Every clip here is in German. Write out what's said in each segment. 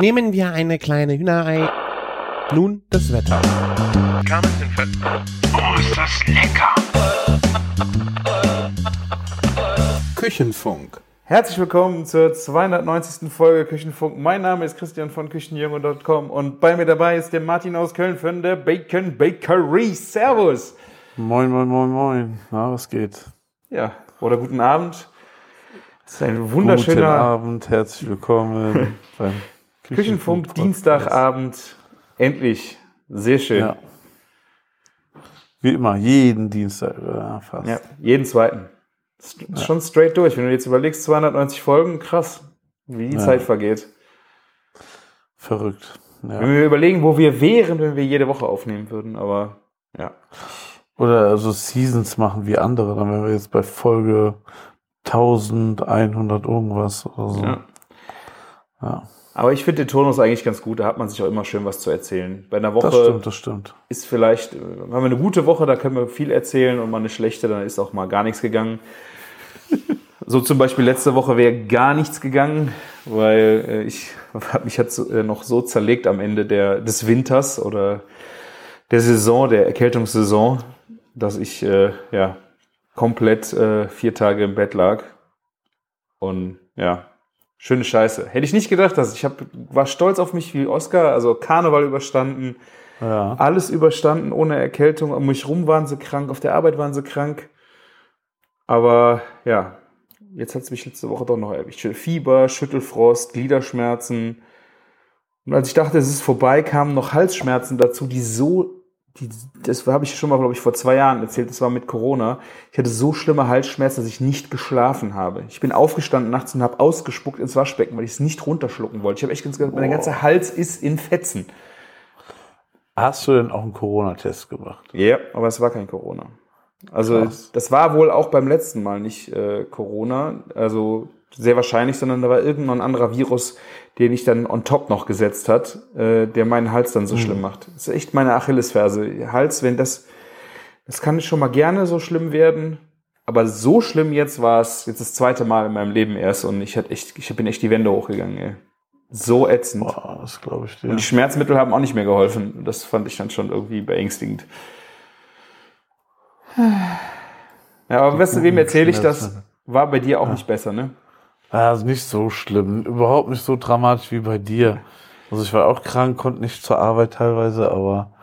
Nehmen wir eine kleine Hühnerei. Nun das Wetter. Oh, ist das lecker! Küchenfunk. Herzlich willkommen zur 290. Folge Küchenfunk. Mein Name ist Christian von Küchenjunge.com und bei mir dabei ist der Martin aus Köln von der Bacon Bakery. Servus! Moin, moin, moin, moin. Na, was geht? Ja, oder guten Abend. Es ist ein wunderschöner Guten Abend, herzlich willkommen beim Küchenfunk Dienstagabend. Endlich. Sehr schön. Ja. Wie immer, jeden Dienstag fast. Ja, jeden zweiten. Das ist schon straight durch. Wenn du jetzt überlegst, 290 Folgen, krass, wie die Zeit vergeht. Verrückt. Ja. Wenn wir überlegen, wo wir wären, wenn wir jede Woche aufnehmen würden, aber ja. Oder also Seasons machen wie andere, dann wären wir jetzt bei Folge 1100 irgendwas oder so. Ja. Aber ich finde den Turnus eigentlich ganz gut, da hat man sich auch immer schön was zu erzählen. Bei einer Woche Das stimmt. ist vielleicht, haben wir eine gute Woche, da können wir viel erzählen und mal eine schlechte, dann ist auch mal gar nichts gegangen. So zum Beispiel letzte Woche wäre gar nichts gegangen, weil mich hat noch so zerlegt am Ende des Winters oder der Saison, der Erkältungssaison, dass ich komplett 4 Tage im Bett lag. Und ja, schöne Scheiße. Hätte ich nicht gedacht, war stolz auf mich wie Oscar, also Karneval überstanden, alles überstanden ohne Erkältung. Um mich rum waren sie krank, auf der Arbeit waren sie krank. Aber ja, jetzt hat es mich letzte Woche doch noch erwischt. Fieber, Schüttelfrost, Gliederschmerzen. Und als ich dachte, es ist vorbei, kamen noch Halsschmerzen dazu, das habe ich schon mal, glaube ich, vor 2 Jahren erzählt, das war mit Corona. Ich hatte so schlimme Halsschmerzen, dass ich nicht geschlafen habe. Ich bin aufgestanden nachts und habe ausgespuckt ins Waschbecken, weil ich es nicht runterschlucken wollte. Ich habe echt gesagt, mein ganzer Hals ist in Fetzen. Hast du denn auch einen Corona-Test gemacht? Ja, aber es war kein Corona. Also Krass. Das war wohl auch beim letzten Mal nicht Corona, also sehr wahrscheinlich, sondern da war irgendein anderer Virus, den ich dann on top noch gesetzt hat, der meinen Hals dann so schlimm macht. Das ist echt meine Achillesferse. Hals, wenn das kann schon mal gerne so schlimm werden, aber so schlimm jetzt war es jetzt das 2. Mal in meinem Leben erst und ich bin echt die Wände hochgegangen, ey. So ätzend. Boah, das glaube ich dir. Und die Schmerzmittel haben auch nicht mehr geholfen. Das fand ich dann schon irgendwie beängstigend. Ja, aber weißt du, wem erzähle ich das? War bei dir auch nicht besser, ne? Also nicht so schlimm, überhaupt nicht so dramatisch wie bei dir. Also ich war auch krank, konnte nicht zur Arbeit teilweise, aber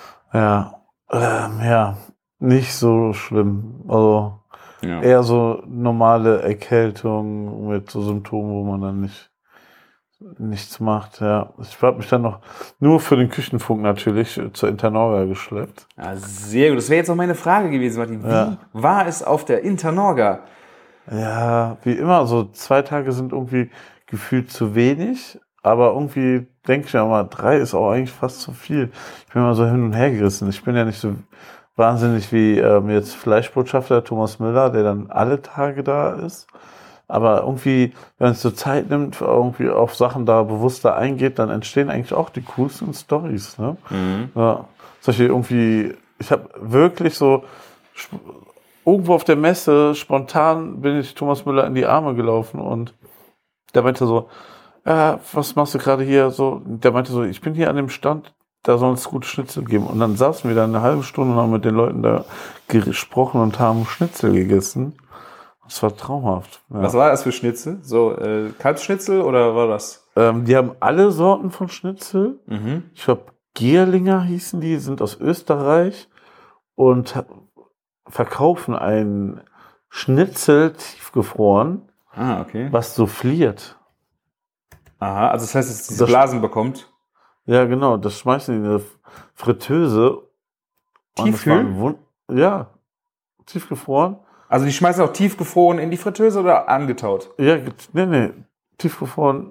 nicht so schlimm. Also eher so normale Erkältung mit so Symptomen, wo man dann nichts macht. Ja, ich habe mich dann noch nur für den Küchenfunk natürlich zur Internorga geschleppt. Ja, sehr gut. Das wäre jetzt auch meine Frage gewesen, Martin. Wie war es auf der Internorga? Ja, wie immer, so 2 Tage sind irgendwie gefühlt zu wenig, aber irgendwie denke ich mir immer, 3 ist auch eigentlich fast zu viel. Ich bin immer so hin und her gerissen. Ich bin ja nicht so wahnsinnig wie jetzt Fleischbotschafter Thomas Müller, der dann alle Tage da ist. Aber irgendwie, wenn es so Zeit nimmt, irgendwie auf Sachen da bewusster eingeht, dann entstehen eigentlich auch die coolsten Storys, ne? Mhm. Ja, solche irgendwie, ich habe wirklich so irgendwo auf der Messe spontan bin ich Thomas Müller in die Arme gelaufen und der meinte so, ja, was machst du gerade hier? So, der meinte so, ich bin hier an dem Stand, da soll es gute Schnitzel geben. Und dann saßen wir da eine halbe Stunde und haben mit den Leuten da gesprochen und haben Schnitzel gegessen. Das war traumhaft. Ja. Was war das für Schnitzel? So Kalbsschnitzel oder war das? Die haben alle Sorten von Schnitzel. Mhm. Ich glaube, Gierlinger hießen die, sind aus Österreich und verkaufen ein Schnitzel tiefgefroren, Okay. was souffliert. Aha, also das heißt, dass es diese Blasen bekommt. Ja, genau, das schmeißen die in eine Fritteuse. Tiefkühl? Ja, tiefgefroren. Also die schmeißen auch tiefgefroren in die Fritteuse oder angetaut? Ja, nee, tiefgefroren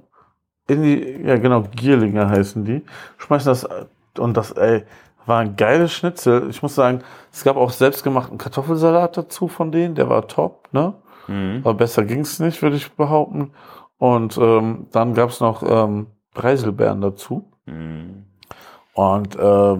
Gierlinger heißen die. Schmeißen das und das, war ein geiles Schnitzel. Ich muss sagen, es gab auch selbstgemachten Kartoffelsalat dazu von denen, der war top, ne? Mhm. Aber besser ging's nicht, würde ich behaupten. Und dann gab's noch Preiselbeeren dazu. Mhm. Und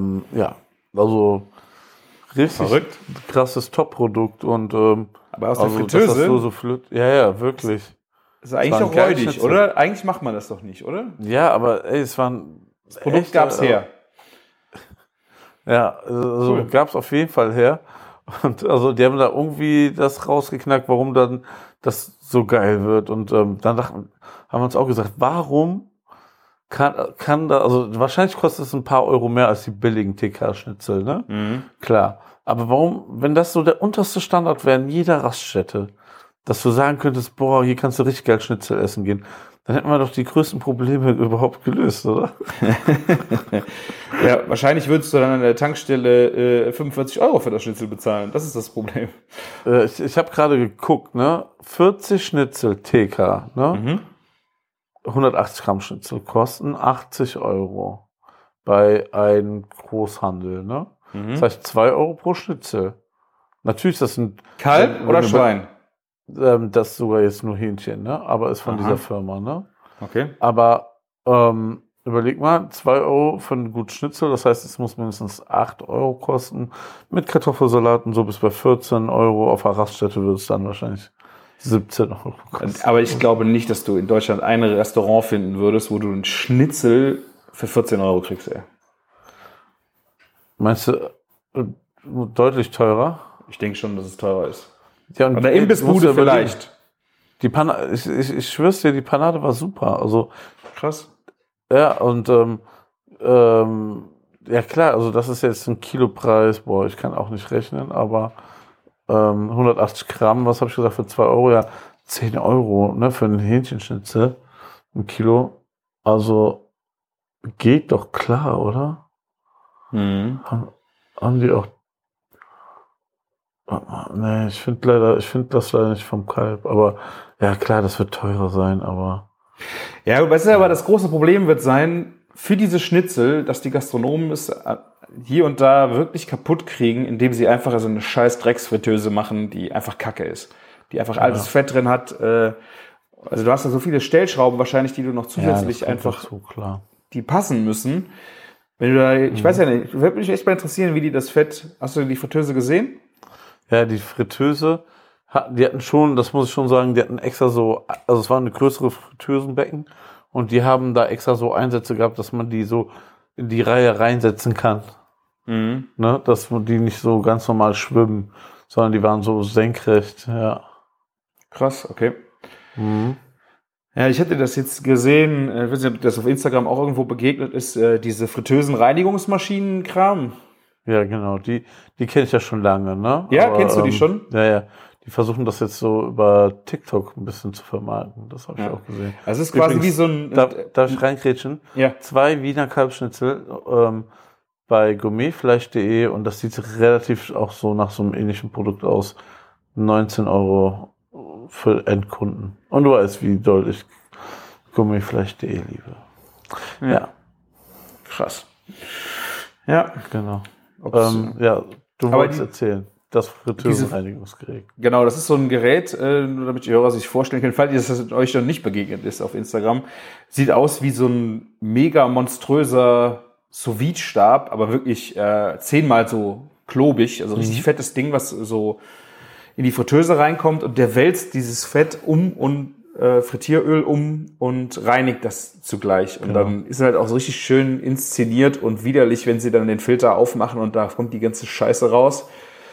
also richtig verrückt. Krasses Top-Produkt und aber aus der Fritteuse? Ja, wirklich. Das ist eigentlich war ein auch geiles räudig, Schnitzel. oder? Eigentlich macht man das doch nicht, oder? Ja, aber ey, es waren. Das Produkt gab's her. Ja, also Cool. gab's auf jeden Fall her. Und also die haben da irgendwie das rausgeknackt, warum dann das so geil wird. Und haben wir uns auch gesagt, warum kann da, also wahrscheinlich kostet es ein paar Euro mehr als die billigen TK-Schnitzel, ne? Mhm. Klar. Aber warum, wenn das so der unterste Standard wäre in jeder Raststätte, dass du sagen könntest, boah, hier kannst du richtig geil Schnitzel essen gehen, dann hätten wir doch die größten Probleme überhaupt gelöst, oder? Ja, wahrscheinlich würdest du dann an der Tankstelle 45 Euro für das Schnitzel bezahlen. Das ist das Problem. Ich habe gerade geguckt, ne? 40 Schnitzel TK, ne? 180 Gramm Schnitzel kosten 80 Euro bei einem Großhandel, ne? Das heißt 2 Euro pro Schnitzel. Natürlich, das sind Kalb oder Schwein? Das ist sogar jetzt nur Hähnchen, ne? Aber ist von Aha. dieser Firma, ne? Okay. Aber überleg mal, 2 Euro für einen guten Schnitzel, das heißt, es muss mindestens 8 Euro kosten. Mit Kartoffelsalat und so bis bei 14 Euro. Auf der Raststätte wird es dann wahrscheinlich 17 Euro kosten. Aber ich glaube nicht, dass du in Deutschland ein Restaurant finden würdest, wo du einen Schnitzel für 14 Euro kriegst, ey. Meinst du, deutlich teurer? Ich denke schon, dass es teurer ist. Ja, und An der du musst Imbissbude ja überlegen, vielleicht. Die Panade, ich schwör's dir, die Panade war super. Also, Krass. ja, und ja klar, also das ist jetzt ein Kilopreis, boah, ich kann auch nicht rechnen, aber 180 Gramm, was habe ich gesagt, für 2 Euro, ja, 10 Euro, ne, für einen Hähnchenschnitzel, ein Kilo, also geht doch klar, oder? Haben die auch, nee, ich finde das leider nicht vom Kalb, aber ja klar, das wird teurer sein, aber Ja, weißt du, aber das große Problem wird sein, für diese Schnitzel, dass die Gastronomen es hier und da wirklich kaputt kriegen, indem sie einfach so eine scheiß Drecksfritteuse machen, die einfach Kacke ist. Die einfach altes Fett drin hat. Also du hast da so viele Stellschrauben wahrscheinlich, die du noch zusätzlich ja, das kommt einfach, dazu, klar. die passen müssen. Wenn du da, ich weiß ja nicht, würde mich echt mal interessieren, wie die das Fett, hast du die Fritteuse gesehen? Ja, die Fritteuse, die hatten schon, das muss ich schon sagen, die hatten extra so, also es war eine größere Fritteusenbecken und die haben da extra so Einsätze gehabt, dass man die so in die Reihe reinsetzen kann. Ne? Dass die nicht so ganz normal schwimmen, sondern die waren so senkrecht, ja. Krass, okay. Ja, ich hätte das jetzt gesehen, ich weiß nicht, ob das auf Instagram auch irgendwo begegnet ist, diese Fritteusen-Reinigungsmaschinen-Kram. Ja, genau, die kenne ich ja schon lange, ne? Ja, Aber, kennst du die schon? Ja. Die versuchen das jetzt so über TikTok ein bisschen zu vermarkten. Das habe ich auch gesehen. Also es ist quasi Übrigens, wie so ein... Darf ich reingrätschen? Ja. 2 Wiener Kalbschnitzel bei gourmetfleisch.de und das sieht relativ auch so nach so einem ähnlichen Produkt aus. 19 Euro für Endkunden. Und du weißt, wie doll ich gourmetfleisch.de liebe. Ja, Krass. Ja. genau. Ob's- Ja, du Aber wolltest die- erzählen. Das Fritteusenreinigungsgerät. Genau, das ist so ein Gerät, nur damit die Hörer sich vorstellen können, falls das euch noch nicht begegnet ist auf Instagram. Sieht aus wie so ein mega monströser Sous-Vide-Stab, aber wirklich 10-mal so klobig, also richtig fettes Ding, was so in die Fritteuse reinkommt und der wälzt dieses Fett um und Frittieröl um und reinigt das zugleich. Und dann ist es halt auch so richtig schön inszeniert und widerlich, wenn sie dann den Filter aufmachen und da kommt die ganze Scheiße raus.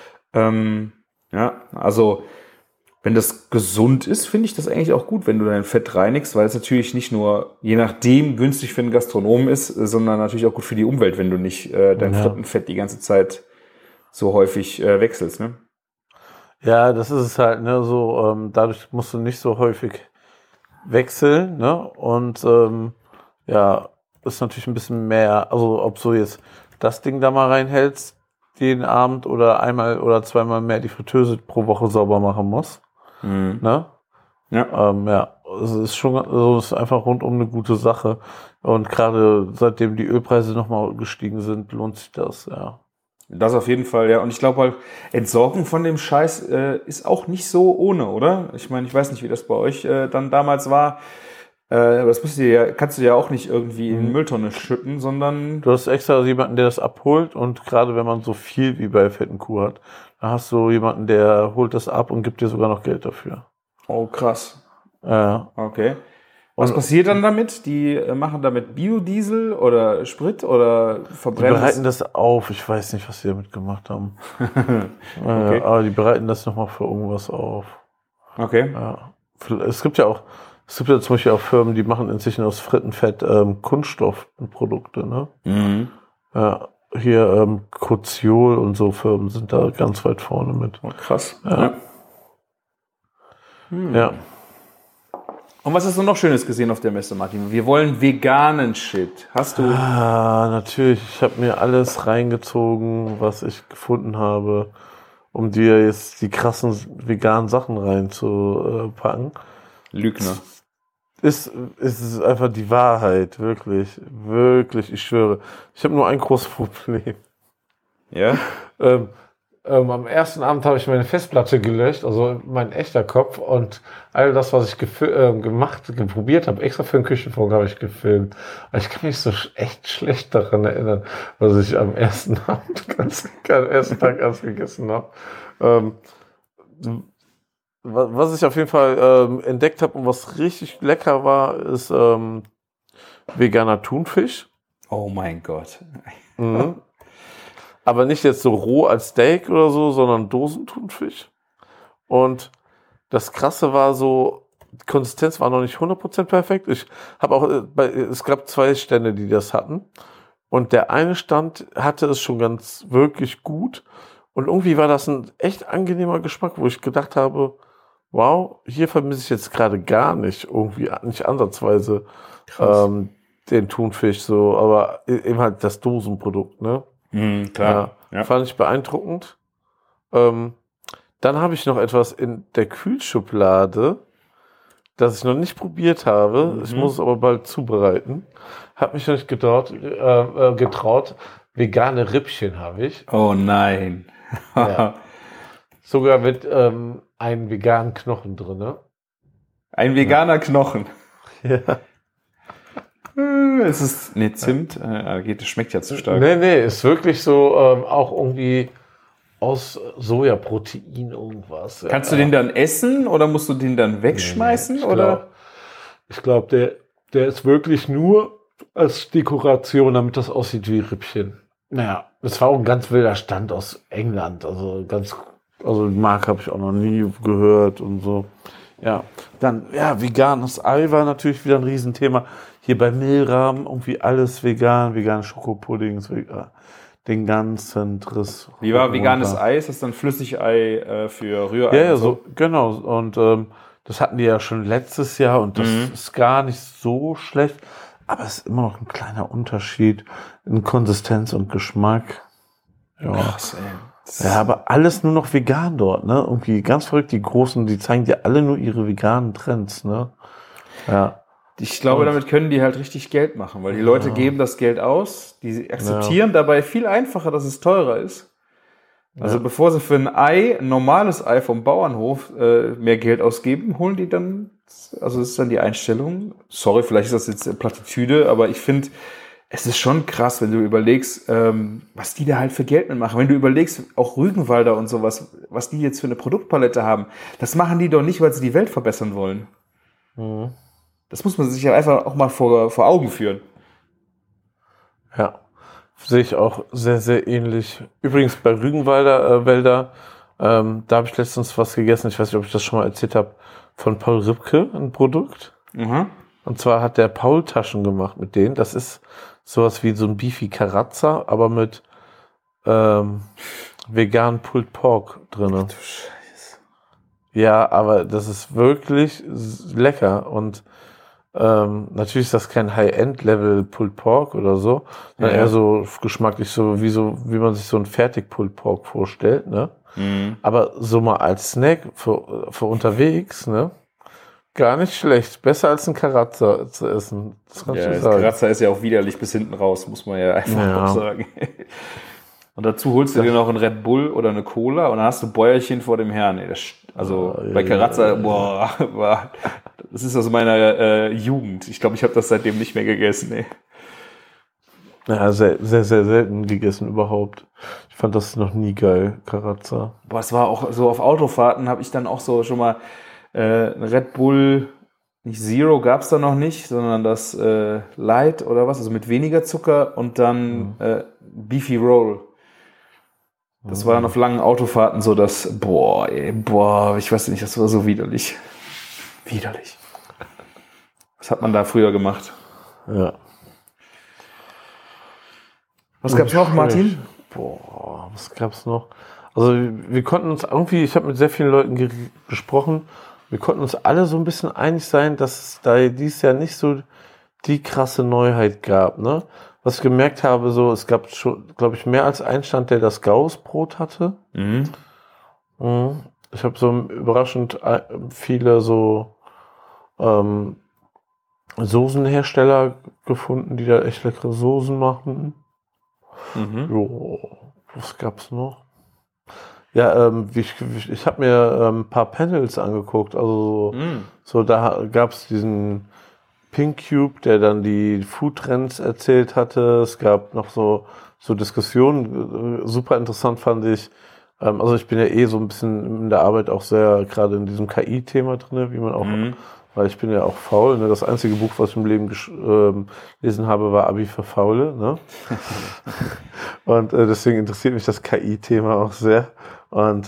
Ja, also wenn das gesund ist, finde ich das eigentlich auch gut, wenn du dein Fett reinigst, weil es natürlich nicht nur, je nachdem, günstig für einen Gastronomen ist, sondern natürlich auch gut für die Umwelt, wenn du nicht dein Frittenfett die ganze Zeit so häufig wechselst, ne? Ja, das ist es halt, ne, so, dadurch musst du nicht so häufig wechseln, ne, und, ja, ist natürlich ein bisschen mehr, also, ob du jetzt das Ding da mal reinhältst, jeden Abend oder einmal oder zweimal mehr die Fritteuse pro Woche sauber machen musst, ne, ja, es ist schon, also, es ist einfach rundum eine gute Sache und gerade seitdem die Ölpreise nochmal gestiegen sind, lohnt sich das, ja. Das auf jeden Fall, ja. Und ich glaube halt, Entsorgung von dem Scheiß ist auch nicht so ohne, oder? Ich meine, ich weiß nicht, wie das bei euch dann damals war. Aber das kannst du ja auch nicht irgendwie in die Mülltonne schütten, sondern... Du hast extra jemanden, der das abholt und gerade wenn man so viel wie bei fetten Kuh hat, dann hast du jemanden, der holt das ab und gibt dir sogar noch Geld dafür. Oh, krass. Okay. Was Und passiert dann damit? Die machen damit Biodiesel oder Sprit oder die verbrennen bereiten das auf. Ich weiß nicht, was sie damit gemacht haben. Okay. Aber die bereiten das nochmal für irgendwas auf. Okay. Ja. Es gibt ja zum Beispiel auch Firmen, die machen inzwischen aus Frittenfett Kunststoffprodukte. Ne? Mhm. Ja, hier Koziol und so Firmen sind da ganz weit vorne mit. Oh, krass. Ja. Ja. Und was hast du noch Schönes gesehen auf der Messe, Martin? Wir wollen veganen Shit. Hast du? Natürlich. Ich habe mir alles reingezogen, was ich gefunden habe, um dir jetzt die krassen veganen Sachen reinzupacken. Lügner. Ist einfach die Wahrheit, wirklich, wirklich, ich schwöre. Ich habe nur ein großes Problem. Ja? Am ersten Abend habe ich meine Festplatte gelöscht, also mein echter Kopf, und all das, was ich probiert habe, extra für den Küchenfunk habe ich gefilmt. Aber ich kann mich so echt schlecht daran erinnern, was ich am ersten Abend am ersten Tag ganz gegessen habe. Was ich auf jeden Fall entdeckt habe und was richtig lecker war, ist veganer Thunfisch. Oh mein Gott. Mhm. Aber nicht jetzt so roh als Steak oder so, sondern Dosenthunfisch. Und das Krasse war so, die Konsistenz war noch nicht 100% perfekt. Ich habe auch, es gab 2 Stände, die das hatten. Und der eine Stand hatte es schon ganz wirklich gut. Und irgendwie war das ein echt angenehmer Geschmack, wo ich gedacht habe, wow, hier vermisse ich jetzt gerade gar nicht, irgendwie nicht ansatzweise den Thunfisch so, aber eben halt das Dosenprodukt, ne? Klar. Ja. Fand ich beeindruckend. Dann habe ich noch etwas in der Kühlschublade, das ich noch nicht probiert habe. Ich muss es aber bald zubereiten. Habe mich noch nicht getraut. Vegane Rippchen habe ich. Oh nein. Ja. Sogar mit einem veganen Knochen drin. Ne? Ein veganer Knochen. Ja. Es ist, Zimt. Das schmeckt ja zu stark. Nee, ist wirklich so auch irgendwie aus Sojaprotein irgendwas. Kannst du den dann essen oder musst du den dann wegschmeißen? Ich glaube, der ist wirklich nur als Dekoration, damit das aussieht wie Rippchen. Naja, das war auch ein ganz wilder Stand aus England. Also die Marke habe ich auch noch nie gehört und so. Ja, dann, veganes Ei war natürlich wieder ein Riesenthema. Hier bei Milram irgendwie alles vegan, vegane Schokopuddings, den ganzen Driss. Wie war veganes Ei? Ist das dann Flüssigei für Rührei? Ja, so, genau. Und das hatten die ja schon letztes Jahr und das ist gar nicht so schlecht. Aber es ist immer noch ein kleiner Unterschied in Konsistenz und Geschmack. Ja. Krass, ey. Ja, aber alles nur noch vegan dort, ne? Irgendwie ganz verrückt, die Großen, die zeigen dir alle nur ihre veganen Trends, ne? Ja. Ich glaube, damit können die halt richtig Geld machen, weil die Leute geben das Geld aus, die akzeptieren dabei viel einfacher, dass es teurer ist. Also bevor sie für ein normales Ei vom Bauernhof mehr Geld ausgeben, holen die dann, also das ist dann die Einstellung. Sorry, vielleicht ist das jetzt Plattitüde, aber ich finde, es ist schon krass, wenn du überlegst, was die da halt für Geld mitmachen. Wenn du überlegst, auch Rügenwalder und sowas, was die jetzt für eine Produktpalette haben, das machen die doch nicht, weil sie die Welt verbessern wollen. Mhm. Das muss man sich ja einfach auch mal vor Augen führen. Ja, sehe ich auch sehr, sehr ähnlich. Übrigens bei Rügenwalder Wälder, da habe ich letztens was gegessen, ich weiß nicht, ob ich das schon mal erzählt habe, von Paul Ripke, ein Produkt. Mhm. Und zwar hat der Paul Taschen gemacht mit denen. Das ist sowas wie so ein Beefy Carazza, aber mit veganen Pulled Pork drin. Du Scheiße. Ja, aber das ist wirklich lecker und natürlich ist das kein High-End-Level Pulled Pork oder so, sondern eher so geschmacklich wie man sich so ein fertig Pulled Pork vorstellt, ne? Mhm. Aber so mal als Snack für unterwegs, ne? Gar nicht schlecht. Besser als ein Carazza zu essen. Das kannst du sagen. Karazza ist ja auch widerlich bis hinten raus, muss man ja einfach auch sagen. Und dazu holst du dir noch einen Red Bull oder eine Cola und dann hast du Bäuerchen vor dem Herrn. Ey, bei Carazza, das ist aus meiner Jugend. Ich glaube, ich habe das seitdem nicht mehr gegessen. Ey. Ja, sehr, sehr, sehr selten gegessen überhaupt. Ich fand das noch nie geil, Carazza. Es war auch so auf Autofahrten, habe ich dann auch so schon mal ein Red Bull nicht Zero gab es da noch nicht, sondern das Light oder was, also mit weniger Zucker und dann Beefy Roll. Das war dann auf langen Autofahrten so, dass, ich weiß nicht, das war so widerlich. Widerlich. Was hat man da früher gemacht? Ja. Was gab's noch, Martin? Was gab's noch? Also wir konnten uns irgendwie, ich habe mit sehr vielen Leuten gesprochen, wir konnten uns alle so ein bisschen einig sein, dass es da dieses Jahr nicht so die krasse Neuheit gab, ne? Was ich gemerkt habe, so, es gab schon, glaube ich, mehr als einen Stand, der das Gaußbrot hatte. Mhm. Ich habe so überraschend viele so Soßenhersteller gefunden, die da echt leckere Soßen machen. Jo, was gab's noch? Ja, ich habe mir ein paar Panels angeguckt. Also so da gab's diesen Pink Cube, der dann die Food-Trends erzählt hatte. Es gab noch so Diskussionen. Super interessant fand ich. Also ich bin ja so ein bisschen in der Arbeit auch sehr gerade in diesem KI-Thema drin, wie man auch, weil ich bin ja auch faul. Ne? Das einzige Buch, was ich im Leben gelesen habe, war Abi für Faule. Ne? Und deswegen interessiert mich das KI-Thema auch sehr. Und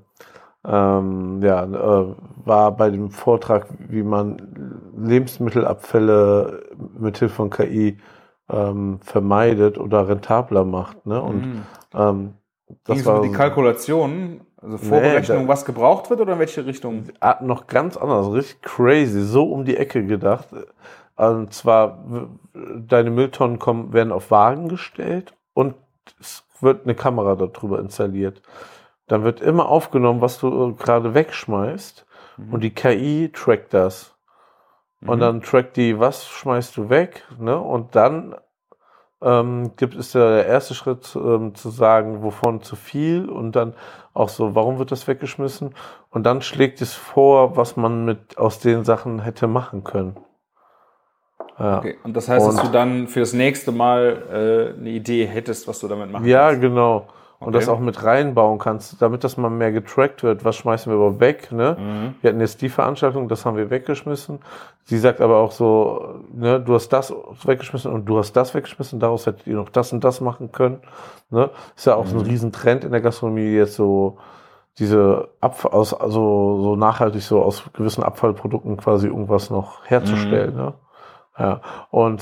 war bei dem Vortrag, wie man Lebensmittelabfälle mithilfe von KI vermeidet oder rentabler macht. Ne? Und das war die Kalkulation, also Vorberechnung, was gebraucht wird oder in welche Richtung? Noch ganz anders, richtig crazy, so um die Ecke gedacht. Und zwar, deine Mülltonnen werden auf Wagen gestellt und es wird eine Kamera darüber installiert. Dann wird immer aufgenommen, was du gerade wegschmeißt und die KI trackt das. Und dann trackt die, was schmeißt du weg, ne? Und dann ist der erste Schritt zu sagen, wovon zu viel und dann auch so, warum wird das weggeschmissen? Und dann schlägt es vor, was man aus den Sachen hätte machen können. Ja. Okay. Und das heißt, dass du dann fürs nächste Mal eine Idee hättest, was du damit machen kannst? Ja, genau. Und das auch mit reinbauen kannst, damit das mal mehr getrackt wird. Was schmeißen wir überhaupt weg? Ne? Wir hatten jetzt die Veranstaltung, das haben wir weggeschmissen. Sie sagt aber auch so, ne, du hast das weggeschmissen und du hast das weggeschmissen, daraus hättet ihr noch das und das machen können. Ne? Ist ja auch so ein Riesentrend in der Gastronomie, jetzt so diese so nachhaltig so aus gewissen Abfallprodukten quasi irgendwas noch herzustellen. Ne? Ja. Und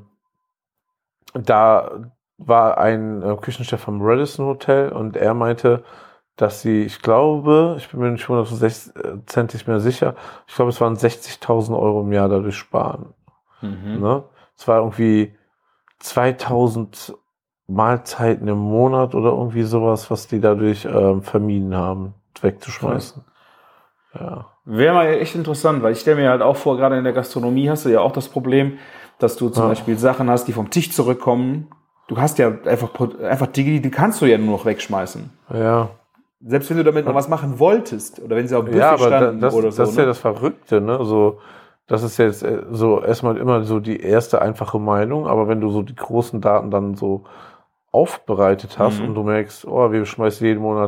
da war ein Küchenchef vom Radisson Hotel und er meinte, dass sie, ich glaube, ich bin mir nicht 100% mehr sicher, ich glaube, es waren 60.000 Euro im Jahr dadurch sparen. Ne? Es war irgendwie 2000 Mahlzeiten im Monat oder irgendwie sowas, was die dadurch vermieden haben, wegzuschmeißen. Ja. Wäre mal echt interessant, weil ich stelle mir halt auch vor, gerade in der Gastronomie hast du ja auch das Problem, dass du zum Beispiel Sachen hast, die vom Tisch zurückkommen. Du hast ja einfach Dinge, die kannst du ja nur noch wegschmeißen. Ja. Selbst wenn du damit noch was machen wolltest oder wenn sie auf dem Buffet standen oder so. Das ist ja das Verrückte, ne? So, das ist jetzt so erstmal immer so die erste einfache Meinung, aber wenn du so die großen Daten dann so aufbereitet hast und du merkst, wir schmeißen jeden Monat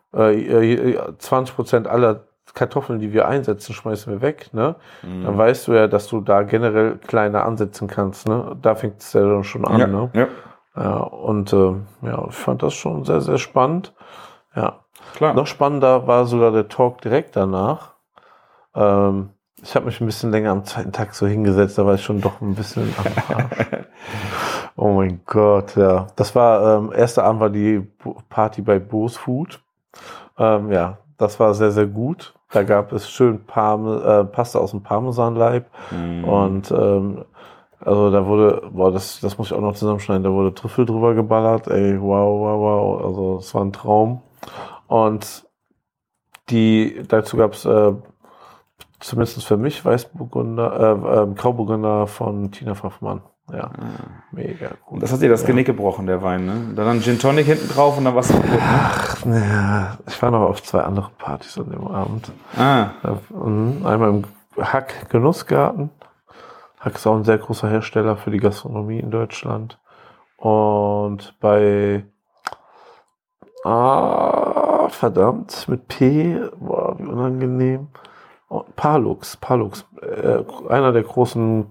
20% aller Kartoffeln, die wir einsetzen, schmeißen wir weg, ne? Dann weißt du ja, dass du da generell kleiner ansetzen kannst, ne? Da fängt es ja dann schon an, ne? Ja. Ja, und ich fand das schon sehr, sehr spannend. Ja. Klar. Noch spannender war sogar der Talk direkt danach. Ich habe mich ein bisschen länger am zweiten Tag so hingesetzt, da war ich schon doch ein bisschen am Arsch. Oh mein Gott, ja. Das war, erster Abend war die Party bei Bo's Food. Das war sehr, sehr gut. Da gab es schön Pasta aus dem Parmesanleib und also da wurde, das muss ich auch noch zusammenschneiden, da wurde Trüffel drüber geballert, ey, wow, also es war ein Traum. Und dazu gab es zumindest für mich Grauburgunder von Tina Pfaffmann. Ja, mega gut. Das hat dir das Genick gebrochen, der Wein, ne? Dann Gin Tonic hinten drauf und dann was kaputt, ne? Ach, naja, ich war noch auf 2 anderen Partys an dem Abend. Einmal im Hack Genussgarten. Hack ist auch ein sehr großer Hersteller für die Gastronomie in Deutschland. Und bei verdammt, mit P, boah, wie unangenehm. Palux, einer der großen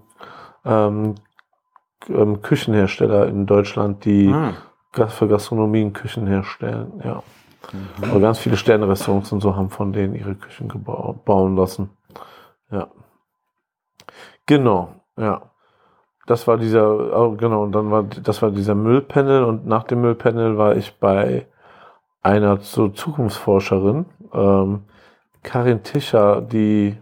Küchenhersteller in Deutschland, die für Gastronomien Küchen herstellen, ja. Aber ganz viele Sterne-Restaurants und so haben von denen ihre Küchen bauen lassen. Ja. Genau, ja. Das war das war dieser Müllpanel, und nach dem Müllpanel war ich bei einer Zukunftsforscherin, Karin Tischer, die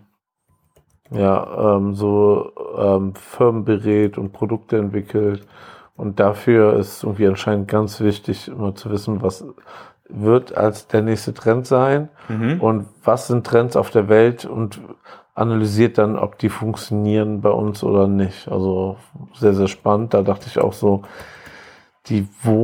Firmen berät und Produkte entwickelt. Und dafür ist irgendwie anscheinend ganz wichtig, immer zu wissen, was wird als der nächste Trend sein und was sind Trends auf der Welt, und analysiert dann, ob die funktionieren bei uns oder nicht. Also sehr, sehr spannend. Da dachte ich auch so, die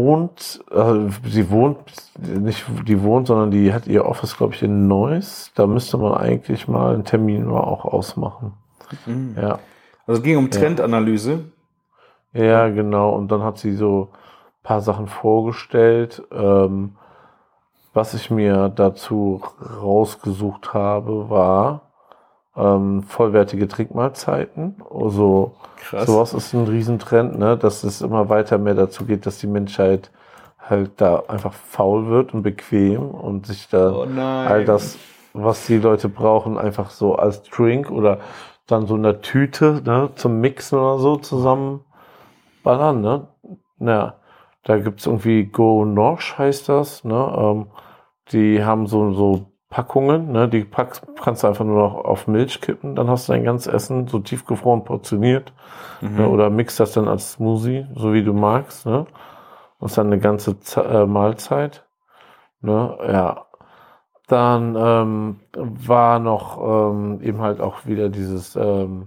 hat ihr Office, glaube ich, in Neuss. Da müsste man eigentlich mal einen Termin mal auch ausmachen. Ja. Also es ging um Trendanalyse. Ja, genau. Und dann hat sie so ein paar Sachen vorgestellt. Was ich mir dazu rausgesucht habe, war vollwertige Trinkmahlzeiten. Also Krass. sowas ist ein Riesentrend, ne? Dass es immer weiter mehr dazu geht, dass die Menschheit halt da einfach faul wird und bequem und sich da all das, was die Leute brauchen, einfach so als Drink oder dann so in der Tüte, ne, zum Mixen oder so zusammenballern, ne? Ja, da gibt's irgendwie Go Nosh heißt das, ne? Die haben so Packungen, ne? Die kannst du einfach nur noch auf Milch kippen, dann hast du dein ganzes Essen so tiefgefroren portioniert, ne? Oder mixt das dann als Smoothie, so wie du magst, ne? Das ist dann eine ganze Mahlzeit, ne? Ja. Dann war noch eben halt auch wieder dieses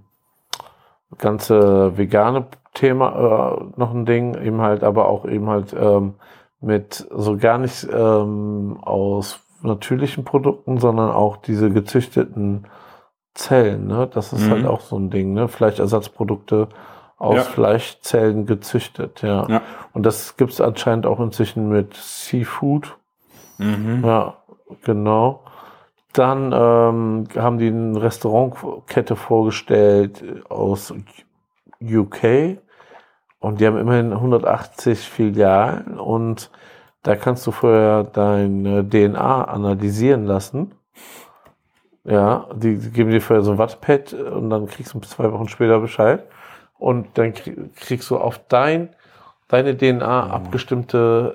ganze vegane Thema noch ein Ding, eben halt, aber auch eben halt mit so gar nicht aus natürlichen Produkten, sondern auch diese gezüchteten Zellen, ne? Das ist halt auch so ein Ding, ne? Fleischersatzprodukte aus Fleischzellen gezüchtet, ja. Und das gibt's anscheinend auch inzwischen mit Seafood. Ja, genau. Dann haben die eine Restaurantkette vorgestellt aus UK, und die haben immerhin 180 Filialen, und da kannst du vorher deine DNA analysieren lassen. Ja, die geben dir vorher so ein Wattepad, und dann kriegst du 2 Wochen später Bescheid, und dann kriegst du auf deine DNA abgestimmtes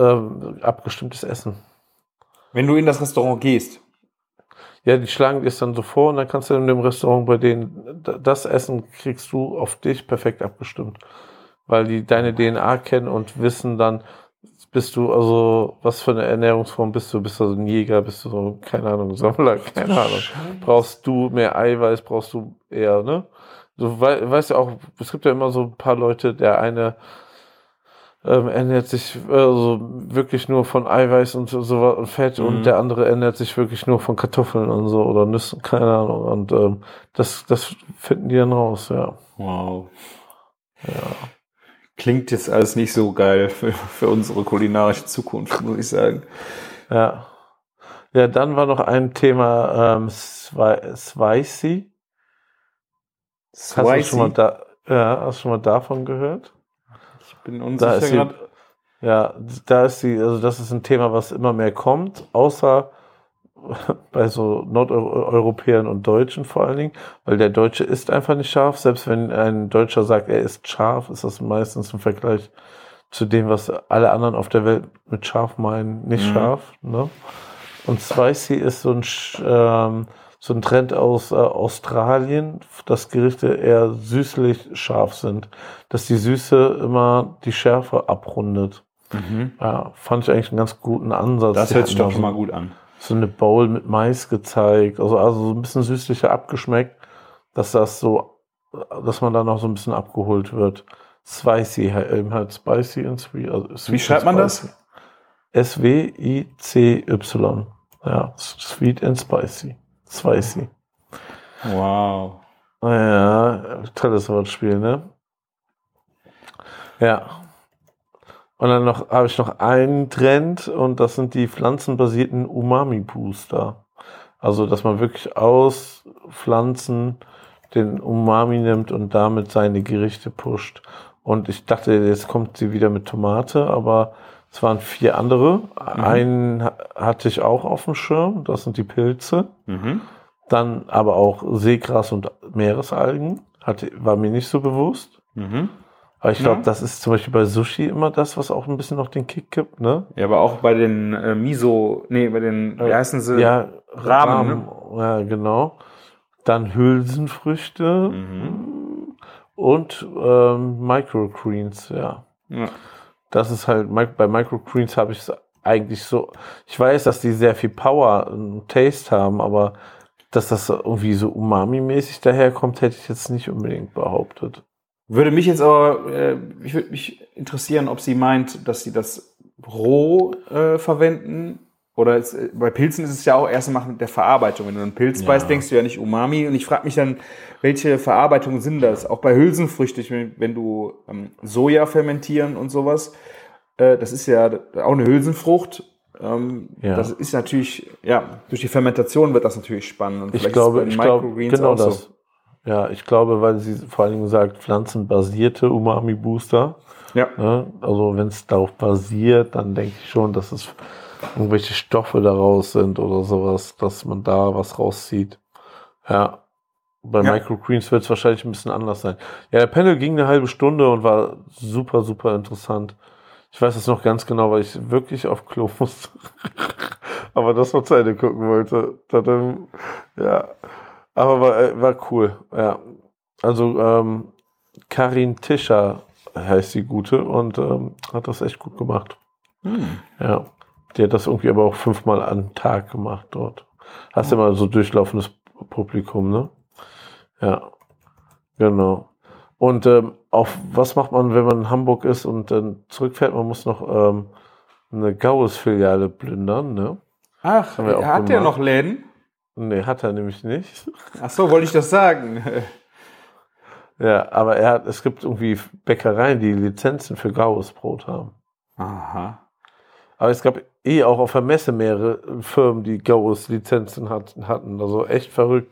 Essen. Wenn du in das Restaurant gehst. Ja, die schlagen dir es dann so vor, und dann kannst du in dem Restaurant bei denen, das Essen kriegst du auf dich perfekt abgestimmt. Weil die deine DNA kennen und wissen dann, also, was für eine Ernährungsform bist du? Bist du so ein Jäger? Bist du so, keine Ahnung, Sammler? Keine Ahnung. Brauchst du mehr Eiweiß? Brauchst du eher, ne? Du weißt ja auch, es gibt ja immer so ein paar Leute, der eine ernährt sich wirklich nur von Eiweiß und so und Fett, und der andere ernährt sich wirklich nur von Kartoffeln und so oder Nüssen, keine Ahnung. Und das finden die dann raus, ja. Wow. Ja. Klingt jetzt alles nicht so geil für unsere kulinarische Zukunft, muss ich sagen. Ja. Ja, dann war noch ein Thema Spicy. Hast du schon mal davon gehört? Ich bin unsicher gerade. Also das ist ein Thema, was immer mehr kommt, außer bei so Nordeuropäern und Deutschen vor allen Dingen, weil der Deutsche isst einfach nicht scharf. Selbst wenn ein Deutscher sagt, er isst scharf, ist das meistens im Vergleich zu dem, was alle anderen auf der Welt mit scharf meinen, nicht scharf. Ne? Und Spicy ist so ein Trend aus Australien, dass Gerichte eher süßlich scharf sind, dass die Süße immer die Schärfe abrundet. Ja, fand ich eigentlich einen ganz guten Ansatz. Das hört sich doch schon mal gut an. So eine Bowl mit Mais gezeigt, also so ein bisschen süßlicher abgeschmeckt, dass man da noch so ein bisschen abgeholt wird. Spicy, eben halt Spicy und Sweet. Also wie schreibt man das? SWICY. Ja, Sweet and Spicy. Spicy. Wow. Ja, tolles Wortspiel, ne? Ja. Und dann habe ich noch einen Trend, und das sind die pflanzenbasierten Umami-Booster. Also, dass man wirklich aus Pflanzen den Umami nimmt und damit seine Gerichte pusht. Und ich dachte, jetzt kommt sie wieder mit Tomate, aber es waren 4 andere. Einen hatte ich auch auf dem Schirm, das sind die Pilze. Dann aber auch Seegras und Meeresalgen, war mir nicht so bewusst. Aber ich glaube, das ist zum Beispiel bei Sushi immer das, was auch ein bisschen noch den Kick gibt, ne? Ja, aber auch bei den bei den, wie heißen sie? Ja, Ramen, ne? Ja, genau. Dann Hülsenfrüchte und Microgreens, ja. Das ist halt, bei Microgreens habe ich es eigentlich so, ich weiß, dass die sehr viel Power und Taste haben, aber dass das irgendwie so Umami-mäßig daherkommt, hätte ich jetzt nicht unbedingt behauptet. Würde mich jetzt aber, ich würde mich interessieren, ob sie meint, dass sie das roh verwenden. Oder bei Pilzen ist es ja auch erst mal mit der Verarbeitung. Wenn du einen Pilz beißt, denkst du ja nicht Umami. Und ich frage mich dann, welche Verarbeitungen sind das? Auch bei Hülsenfrüchten, wenn du Soja fermentieren und sowas. Das ist ja auch eine Hülsenfrucht. Das ist natürlich, durch die Fermentation wird das natürlich spannend. Und ich glaube, genau das. So. Ja, ich glaube, weil sie vor allen Dingen sagt, pflanzenbasierte Umami-Booster. Ja. Ne? Also wenn es darauf basiert, dann denke ich schon, dass es irgendwelche Stoffe daraus sind oder sowas, dass man da was rauszieht. Ja. Bei Microgreens wird es wahrscheinlich ein bisschen anders sein. Ja, der Panel ging eine halbe Stunde und war super, super interessant. Ich weiß es noch ganz genau, weil ich wirklich auf Klo musste. Aber das noch zu Ende gucken wollte. Ja. Aber war cool. Ja. Also Karin Tischer heißt die Gute und hat das echt gut gemacht. Ja. Die hat das irgendwie aber auch 5-mal am Tag gemacht dort. Hast ja mal so durchlaufendes Publikum, ne? Ja. Genau. Und was macht man, wenn man in Hamburg ist und dann zurückfährt? Man muss noch eine Gaues-Filiale plündern, ne? Ach, hat der noch Läden? Nee, hat er nämlich nicht. Ach so, wollte ich das sagen. Ja, aber es gibt irgendwie Bäckereien, die Lizenzen für Gaues-Brot haben. Aha. Aber es gab auch auf der Messe mehrere Firmen, die Gaues-Lizenzen hatten. Also echt verrückt.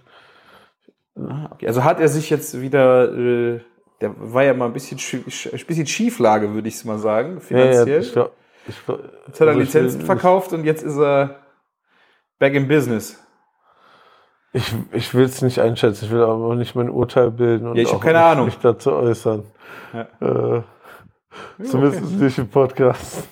Okay. Also hat er sich jetzt wieder, der war ja mal ein bisschen Schieflage, würde ich es mal sagen, finanziell. Ja, jetzt hat er Lizenzen verkauft und jetzt ist er back in business. Ich will es nicht einschätzen, ich will aber auch nicht mein Urteil bilden und ich habe keine Ahnung. Mich dazu äußern. Ja. Zumindest nicht im Podcast.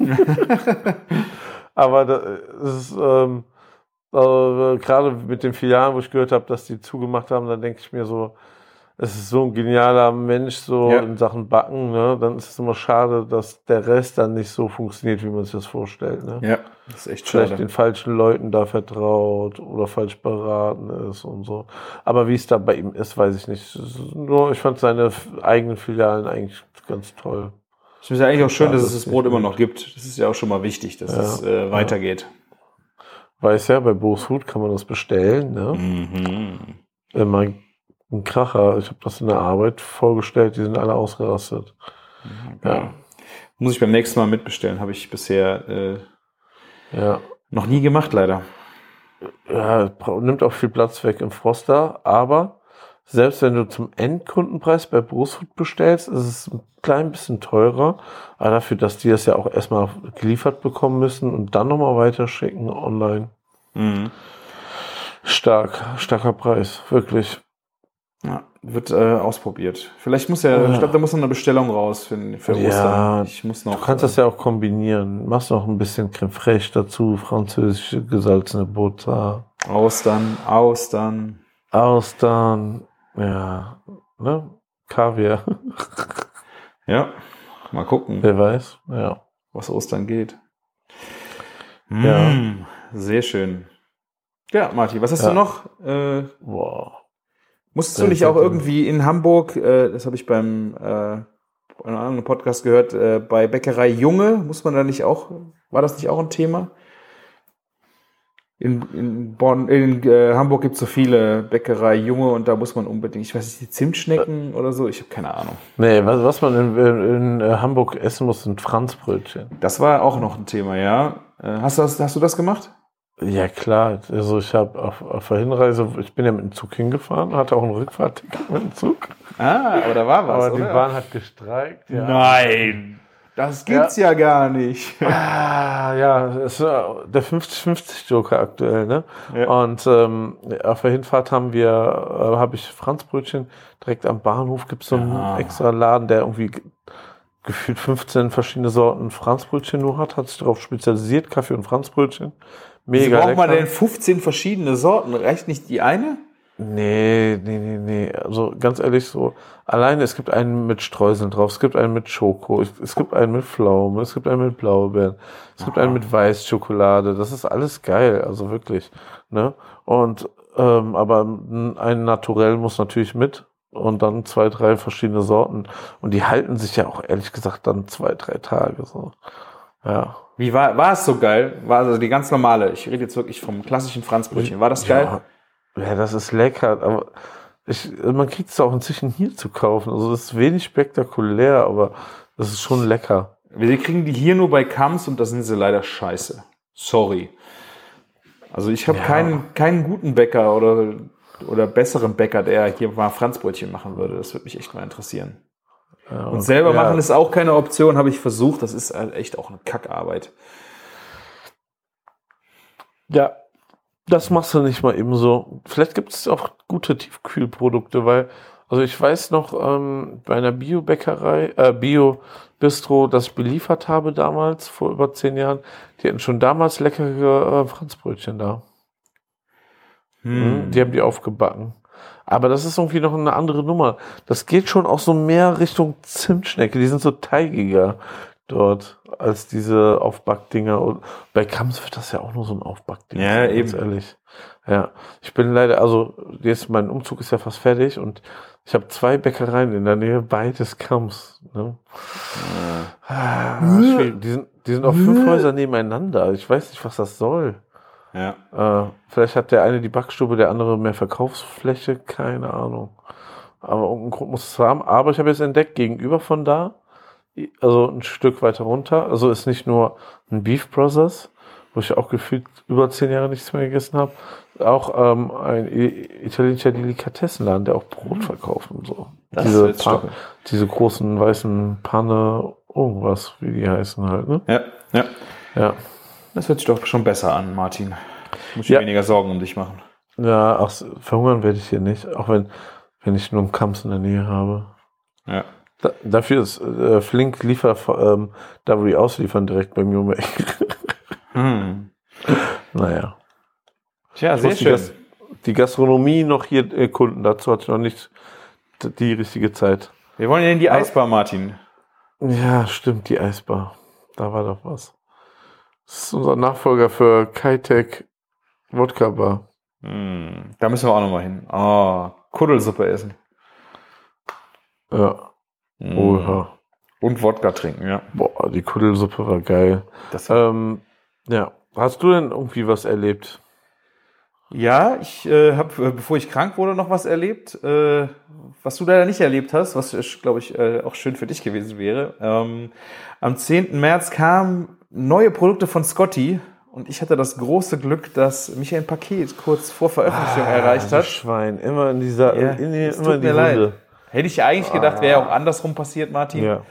Aber das ist gerade mit den Filialen, wo ich gehört habe, dass die zugemacht haben, dann denke ich mir so, es ist so ein genialer Mensch so in Sachen Backen, ne? Dann ist es immer schade, dass der Rest dann nicht so funktioniert, wie man sich das vorstellt. Ne? Ja, das ist echt schade. Vielleicht den falschen Leuten da vertraut oder falsch beraten ist und so. Aber wie es da bei ihm ist, weiß ich nicht. Nur ich fand seine eigenen Filialen eigentlich ganz toll. Es ist ja eigentlich auch schön, dass es das Brot immer noch gibt. Das ist ja auch schon mal wichtig, dass es weitergeht. Weiß ja, bei Bosfood kann man das bestellen. Ne? Immer ein Kracher. Ich habe das in der Arbeit vorgestellt, die sind alle ausgerastet. Ja. Muss ich beim nächsten Mal mitbestellen. Habe ich bisher noch nie gemacht, leider. Ja, nimmt auch viel Platz weg im Froster, aber selbst wenn du zum Endkundenpreis bei Bosfood bestellst, ist es ein klein bisschen teurer, aber dafür, dass die das ja auch erstmal geliefert bekommen müssen und dann nochmal weiterschicken online. Starker Preis, wirklich. Ja, wird ausprobiert. Vielleicht muss ich glaube, da muss noch eine Bestellung raus für Ostern. Du kannst das ja auch kombinieren. Machst noch ein bisschen Creme fraiche dazu, französische gesalzene Butter. Austern. Ja, ne? Kaviar. Ja, mal gucken. Wer weiß, was Ostern geht. Ja. Sehr schön. Ja, Martin, was hast du noch? Musstest du nicht auch irgendwie in Hamburg, das habe ich beim einem anderen Podcast gehört, bei Bäckerei Junge, muss man da nicht auch, war das nicht auch ein Thema? In Hamburg gibt es so viele Bäckerei Junge und da muss man unbedingt, ich weiß nicht, die Zimtschnecken oder so, ich habe keine Ahnung. Nee, was man in Hamburg essen muss, sind Franzbrötchen. Das war auch noch ein Thema, ja. Hast du das gemacht? Ja, klar. Also ich habe auf der Hinreise, ich bin ja mit dem Zug hingefahren, hatte auch ein Rückfahrtticket mit dem Zug. Aber da war was, Aber die oder? Bahn hat gestreikt. Ja. Nein, das gibt's ja gar nicht. Ja, es ist der 50-50-Joker aktuell, ne? Ja. Und auf der Hinfahrt habe ich Franzbrötchen, direkt am Bahnhof gibt es so einen extra Laden, der irgendwie gefühlt 15 verschiedene Sorten Franzbrötchen nur hat sich darauf spezialisiert, Kaffee und Franzbrötchen. Mega Braucht man lecker. denn 15 verschiedene Sorten? Reicht nicht die eine? Nee. Also ganz ehrlich, so alleine, es gibt einen mit Streuseln drauf, es gibt einen mit Schoko, es gibt einen mit Pflaumen, es gibt einen mit Blaubeeren, es gibt einen mit Weißschokolade. Das ist alles geil, also wirklich. Ne? Und aber ein Naturell muss natürlich mit und dann 2, 3 verschiedene Sorten. Und die halten sich ja auch ehrlich gesagt dann 2, 3 Tage. So. Ja. Wie war es so geil? War also die ganz normale, ich rede jetzt wirklich vom klassischen Franzbrötchen. War das geil? Ja, das ist lecker, aber man kriegt es auch inzwischen hier zu kaufen. Also das ist wenig spektakulär, aber das ist schon lecker. Wir kriegen die hier nur bei Kams und da sind sie leider scheiße. Sorry. Also ich habe keinen guten Bäcker oder besseren Bäcker, der hier mal Franzbrötchen machen würde. Das würde mich echt mal interessieren. Ja, und selber machen ist auch keine Option, habe ich versucht. Das ist halt echt auch eine Kackarbeit. Ja, das machst du nicht mal eben so. Vielleicht gibt es auch gute Tiefkühlprodukte, weil, also ich weiß noch, bei einer Bio-Bäckerei, Bio-Bistro, das ich beliefert habe damals, vor über 10 Jahren, die hatten schon damals leckere Franzbrötchen da. Die haben die aufgebacken. Aber das ist irgendwie noch eine andere Nummer. Das geht schon auch so mehr Richtung Zimtschnecke. Die sind so teigiger dort als diese Aufbackdinger. Und bei Kams wird das ja auch nur so ein Aufbackding. Ja, ganz eben. ehrlich. Ja, ich bin leider, also jetzt mein Umzug ist ja fast fertig und ich habe 2 Bäckereien in der Nähe, beides Kams. Ne? Schwierig. Die sind auf 5 Häuser nebeneinander. Ich weiß nicht, was das soll. Ja. Vielleicht hat der eine die Backstube, der andere mehr Verkaufsfläche, keine Ahnung. Aber irgendeinen Grund muss es haben. Aber ich habe jetzt entdeckt, gegenüber von da, also ein Stück weiter runter, also ist nicht nur ein Beef Brothers, wo ich auch gefühlt über 10 Jahre nichts mehr gegessen habe, auch ein italienischer Delikatessenladen, der auch Brot verkauft und so. Das ist jetzt stark. Diese großen weißen Panne, irgendwas, wie die heißen halt, ne? Ja. Das hört sich doch schon besser an, Martin. Muss ich weniger Sorgen um dich machen. Ja, auch verhungern werde ich hier nicht, auch wenn ich nur einen Kams in der Nähe habe. Ja. Dafür ist Flink darf die ausliefern direkt bei mir um die Ecke. Naja. Tja, sehr schön. Die Gastronomie noch hier erkunden, dazu hatte ich noch nicht die richtige Zeit. Wir wollen ja in die Eisbar, Martin. Ja, stimmt, die Eisbar. Da war doch was. Das ist unser Nachfolger für Kitec Wodka Bar. Da müssen wir auch nochmal hin. Kuddelsuppe essen. Ja. Oha. Und Wodka trinken, ja. Boah, die Kuddelsuppe war geil. Ja. Hast du denn irgendwie was erlebt? Ja, ich habe, bevor ich krank wurde, noch was erlebt, was du leider nicht erlebt hast, was, glaube ich, auch schön für dich gewesen wäre. Am 10. März kamen neue Produkte von Scotty und ich hatte das große Glück, dass mich ein Paket kurz vor Veröffentlichung erreicht hat. Schwein, immer in dieser, Ja, es tut mir leid. Hätte ich eigentlich gedacht, wäre auch andersrum passiert, Martin. Ja.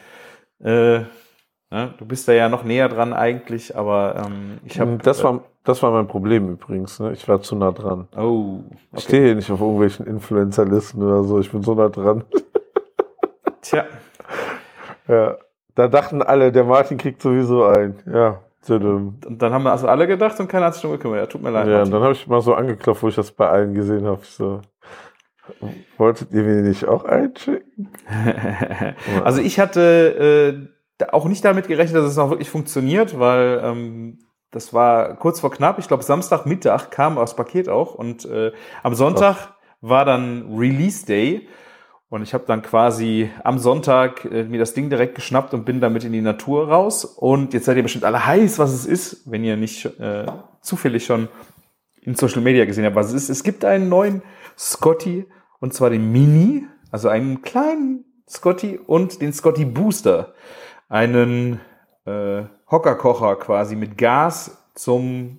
Du bist da ja noch näher dran eigentlich, aber ich habe... Das war mein Problem übrigens. Ne? Ich war zu nah dran. Oh. Okay. Ich stehe hier nicht auf irgendwelchen Influencer-Listen oder so. Ich bin so nah dran. Tja. Ja. Da dachten alle, der Martin kriegt sowieso ein. Ja. Und dann haben wir also alle gedacht und keiner hat sich darum gekümmert. Ja, tut mir leid. Ja, Martin. und dann habe ich mal so angeklopft, wo ich das bei allen gesehen habe. Ich so, wolltet ihr mir nicht auch einschicken? Also ich hatte auch nicht damit gerechnet, dass es noch wirklich funktioniert, weil das war kurz vor knapp. Ich glaube, Samstagmittag kam das Paket auch und am Sonntag war dann Release Day und ich habe dann quasi am Sonntag mir das Ding direkt geschnappt und bin damit in die Natur raus. Und jetzt seid ihr bestimmt alle heiß, was es ist, wenn ihr nicht zufällig schon in Social Media gesehen habt, was es ist. Es gibt einen neuen Scotty und zwar den Mini, also einen kleinen Scotty und den Scotty Booster. Einen Hockerkocher quasi mit Gas zum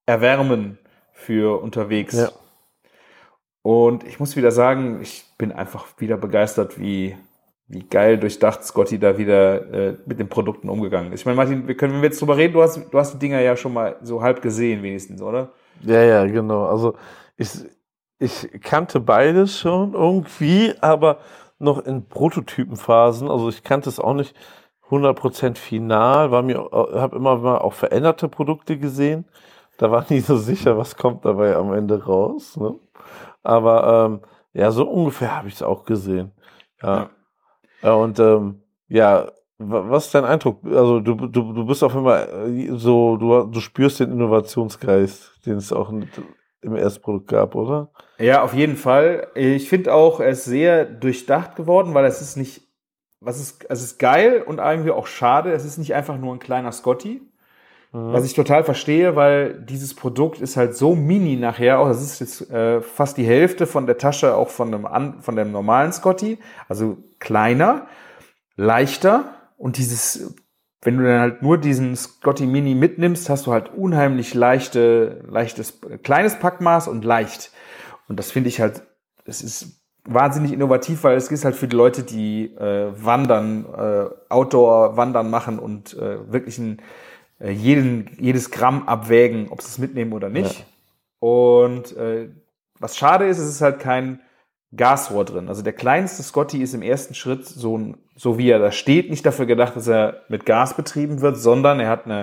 erwärmen für unterwegs. Ja. Und ich muss wieder sagen, ich bin einfach wieder begeistert, wie geil durchdacht Scotty da wieder mit den Produkten umgegangen ist. Ich meine, Martin, wenn wir jetzt drüber reden, du hast die Dinger ja schon mal so halb gesehen wenigstens, oder? Ja, genau. Also ich kannte beides schon irgendwie, aber noch in Prototypenphasen. Also ich kannte es auch nicht 100% final, habe immer mal auch veränderte Produkte gesehen. Da war nie so sicher, was kommt dabei am Ende raus. Ne? Aber ja, so ungefähr habe ich es auch gesehen. Ja. Und was ist dein Eindruck? Also du bist auf einmal so, du spürst den Innovationsgeist, den es auch im Erstprodukt gab, oder? Ja, auf jeden Fall. Ich finde auch, er ist sehr durchdacht geworden, weil es ist nicht, es ist geil und irgendwie auch schade. Es ist nicht einfach nur ein kleiner Scotty. Was ich total verstehe, weil dieses Produkt ist halt so mini nachher, auch das ist jetzt fast die Hälfte von der Tasche auch von dem normalen Scotty, also kleiner, leichter und wenn du dann halt nur diesen Scotty Mini mitnimmst, hast du halt unheimlich leichtes, kleines Packmaß und leicht. Und das finde ich halt, es ist wahnsinnig innovativ, weil es ist halt für die Leute, die wandern, Outdoor-Wandern machen und wirklich jedes Gramm abwägen, ob sie es mitnehmen oder nicht. Ja. Und was schade ist, es ist halt kein Gasrohr drin. Also der kleinste Scotty ist im ersten Schritt so wie er da steht, nicht dafür gedacht, dass er mit Gas betrieben wird, sondern er hat eine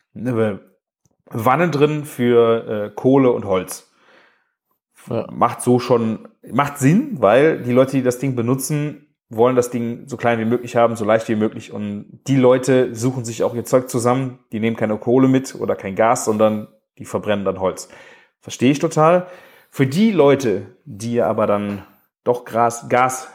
Wanne drin für Kohle und Holz. Ja. Macht Sinn, weil die Leute, die das Ding benutzen, wollen das Ding so klein wie möglich haben, so leicht wie möglich. Und die Leute suchen sich auch ihr Zeug zusammen. Die nehmen keine Kohle mit oder kein Gas, sondern die verbrennen dann Holz. Verstehe ich total. Für die Leute, die aber dann doch Gas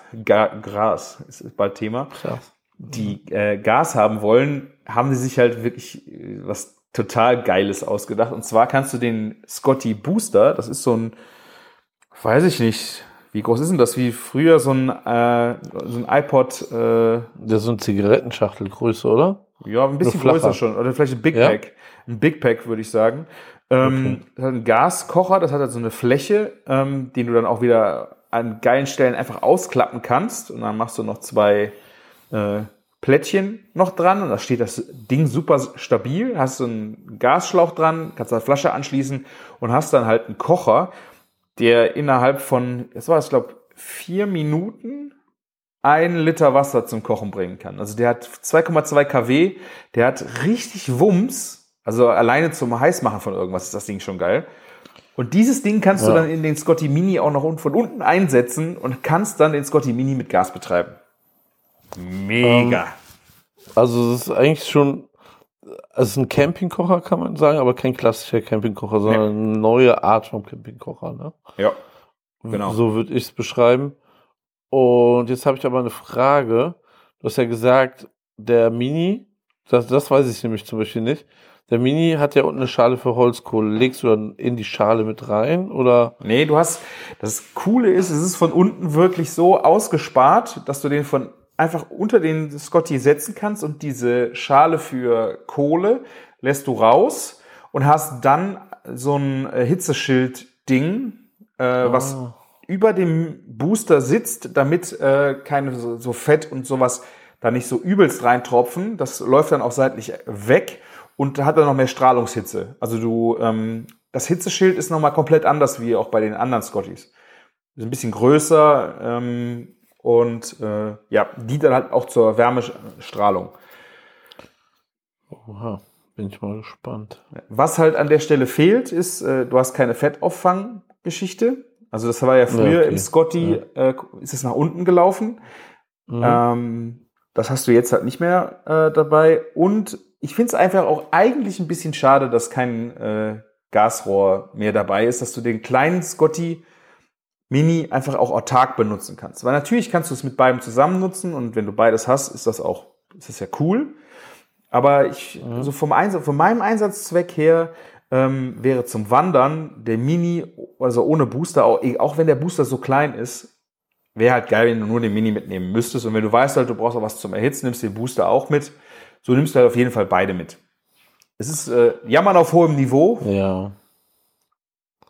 ist bald Thema, krass, die Gas haben wollen, haben sie sich halt wirklich was total Geiles ausgedacht. Und zwar kannst du den Scotty Booster, das ist so ein, weiß ich nicht, wie groß ist denn das? Wie früher so ein iPod? Das ist so eine Zigarettenschachtelgröße, oder? Ja, ein bisschen größer schon. Oder vielleicht ein Big Pack. Ja? Ein Big Pack, würde ich sagen. Okay. Das hat einen Gaskocher, das hat halt so eine Fläche, den du dann auch wieder an geilen Stellen einfach ausklappen kannst. Und dann machst du noch 2 Plättchen noch dran. Und da steht das Ding super stabil. Hast du einen Gasschlauch dran, kannst eine Flasche anschließen und hast dann halt einen Kocher, der innerhalb von, 4 Minuten 1 Liter Wasser zum Kochen bringen kann. Also der hat 2,2 kW, der hat richtig Wumms, also alleine zum Heißmachen von irgendwas ist das Ding schon geil. Und dieses Ding kannst du dann in den Scotty Mini auch noch von unten einsetzen und kannst dann den Scotty Mini mit Gas betreiben. Mega. Also das ist eigentlich schon, es ist ein Campingkocher, kann man sagen, aber kein klassischer Campingkocher, sondern eine neue Art von Campingkocher, ne? Ja, genau. So würde ich es beschreiben. Und jetzt habe ich aber eine Frage. Du hast ja gesagt, der Mini, das weiß ich nämlich zum Beispiel nicht. Der Mini hat ja unten eine Schale für Holzkohle. Legst du dann in die Schale mit rein, oder? Nee, das Coole ist, es ist von unten wirklich so ausgespart, dass du den einfach unter den Scotty setzen kannst und diese Schale für Kohle lässt du raus und hast dann so ein Hitzeschild-Ding, was über dem Booster sitzt, damit keine so Fett und sowas da nicht so übelst reintropfen. Das läuft dann auch seitlich weg und hat dann noch mehr Strahlungshitze. Also das Hitzeschild ist nochmal komplett anders wie auch bei den anderen Scottys. Ist ein bisschen größer, und dient dann halt auch zur Wärmestrahlung. Oha, bin ich mal gespannt. Was halt an der Stelle fehlt, ist, du hast keine Fettauffanggeschichte. Also das war ja früher im Scotty, ist es nach unten gelaufen. Mhm. Das hast du jetzt halt nicht mehr dabei. Und ich finde es einfach auch eigentlich ein bisschen schade, dass kein Gasrohr mehr dabei ist, dass du den kleinen Scotty Mini einfach auch autark benutzen kannst. Weil natürlich kannst du es mit beidem zusammen nutzen und wenn du beides hast, ist das ja cool. Aber so von meinem Einsatzzweck her wäre zum Wandern der Mini, also ohne Booster, auch wenn der Booster so klein ist, wäre halt geil, wenn du nur den Mini mitnehmen müsstest. Und wenn du weißt halt, du brauchst auch was zum Erhitzen, nimmst den Booster auch mit. So nimmst du halt auf jeden Fall beide mit. Es ist Jammern auf hohem Niveau. Ja.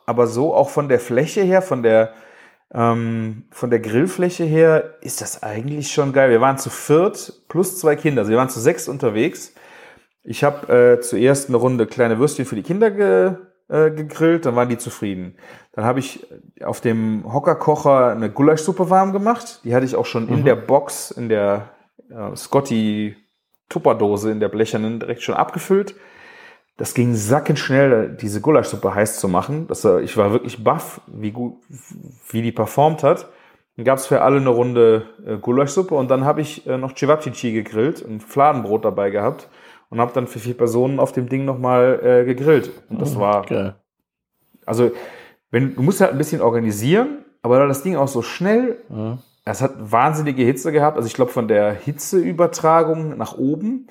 aber so auch von der Fläche her, von der Grillfläche her, ist das eigentlich schon geil. Wir waren zu 4 plus 2 Kinder, also wir waren zu 6 unterwegs. Ich habe zuerst eine Runde kleine Würstchen für die Kinder gegrillt, dann waren die zufrieden. Dann habe ich auf dem Hockerkocher eine Gulaschsuppe warm gemacht. Die hatte ich auch schon in der Box, in der Scotty Tupperdose, in der blechernen, direkt schon abgefüllt. Das ging sackenschnell, diese Gulaschsuppe heiß zu machen. Ich war wirklich baff, wie die performt hat. Dann gab es für alle eine Runde Gulaschsuppe und dann habe ich noch Cevapcici gegrillt und Fladenbrot dabei gehabt und habe dann für 4 Personen auf dem Ding nochmal gegrillt. Und das war geil. Also, du musst halt ein bisschen organisieren, aber da das Ding auch so schnell, es hat wahnsinnige Hitze gehabt. Also ich glaube, von der Hitzeübertragung nach oben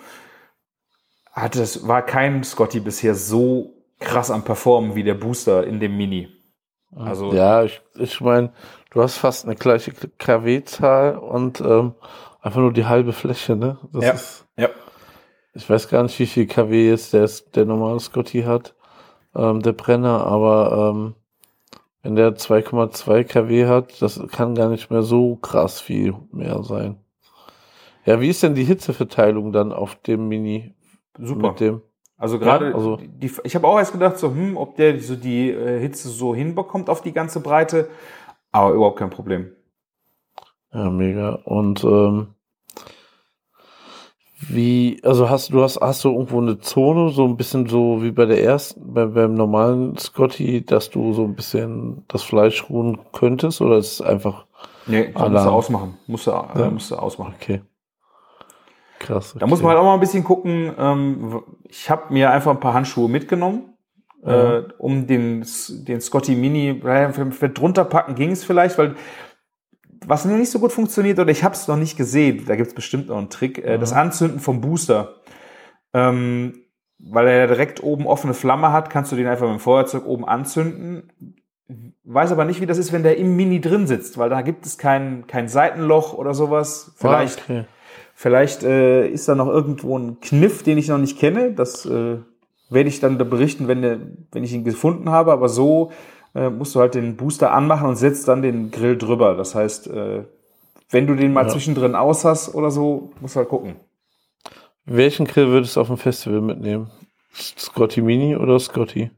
war kein Scotty bisher so krass am Performen wie der Booster in dem Mini. Also ja, ich meine, du hast fast eine gleiche kW-Zahl und einfach nur die halbe Fläche, ne? Ja. Ich weiß gar nicht, wie viel kW jetzt der normale Scotty hat, der Brenner, aber wenn der 2,2 kW hat, das kann gar nicht mehr so krass viel mehr sein. Ja, wie ist denn die Hitzeverteilung dann auf dem Mini? Super. Mit dem? Also gerade, ich habe auch erst gedacht, so, ob der so die Hitze so hinbekommt auf die ganze Breite, aber überhaupt kein Problem. Ja, mega. Und hast du irgendwo eine Zone, so ein bisschen so wie beim normalen Scotty, dass du so ein bisschen das Fleisch ruhen könntest, oder ist es einfach Nee, musst du ausmachen. Musst du ausmachen. Okay. Krass. Okay. Da muss man halt auch mal ein bisschen gucken. Ich habe mir einfach ein paar Handschuhe mitgenommen, um den Scotty Mini für drunter packen ging es vielleicht, weil was nicht so gut funktioniert, oder ich habe es noch nicht gesehen, da gibt es bestimmt noch einen Trick, das Anzünden vom Booster. Weil er ja direkt oben offene Flamme hat, kannst du den einfach mit dem Feuerzeug oben anzünden. Weiß aber nicht, wie das ist, wenn der im Mini drin sitzt, weil da gibt es kein Seitenloch oder sowas. Vielleicht ist da noch irgendwo ein Kniff, den ich noch nicht kenne. Das werde ich dann berichten, wenn ich ihn gefunden habe. Aber so musst du halt den Booster anmachen und setzt dann den Grill drüber. Das heißt, wenn du den mal zwischendrin aus hast oder so, musst du halt gucken. Welchen Grill würdest du auf dem Festival mitnehmen? Scotty Mini oder Scotty?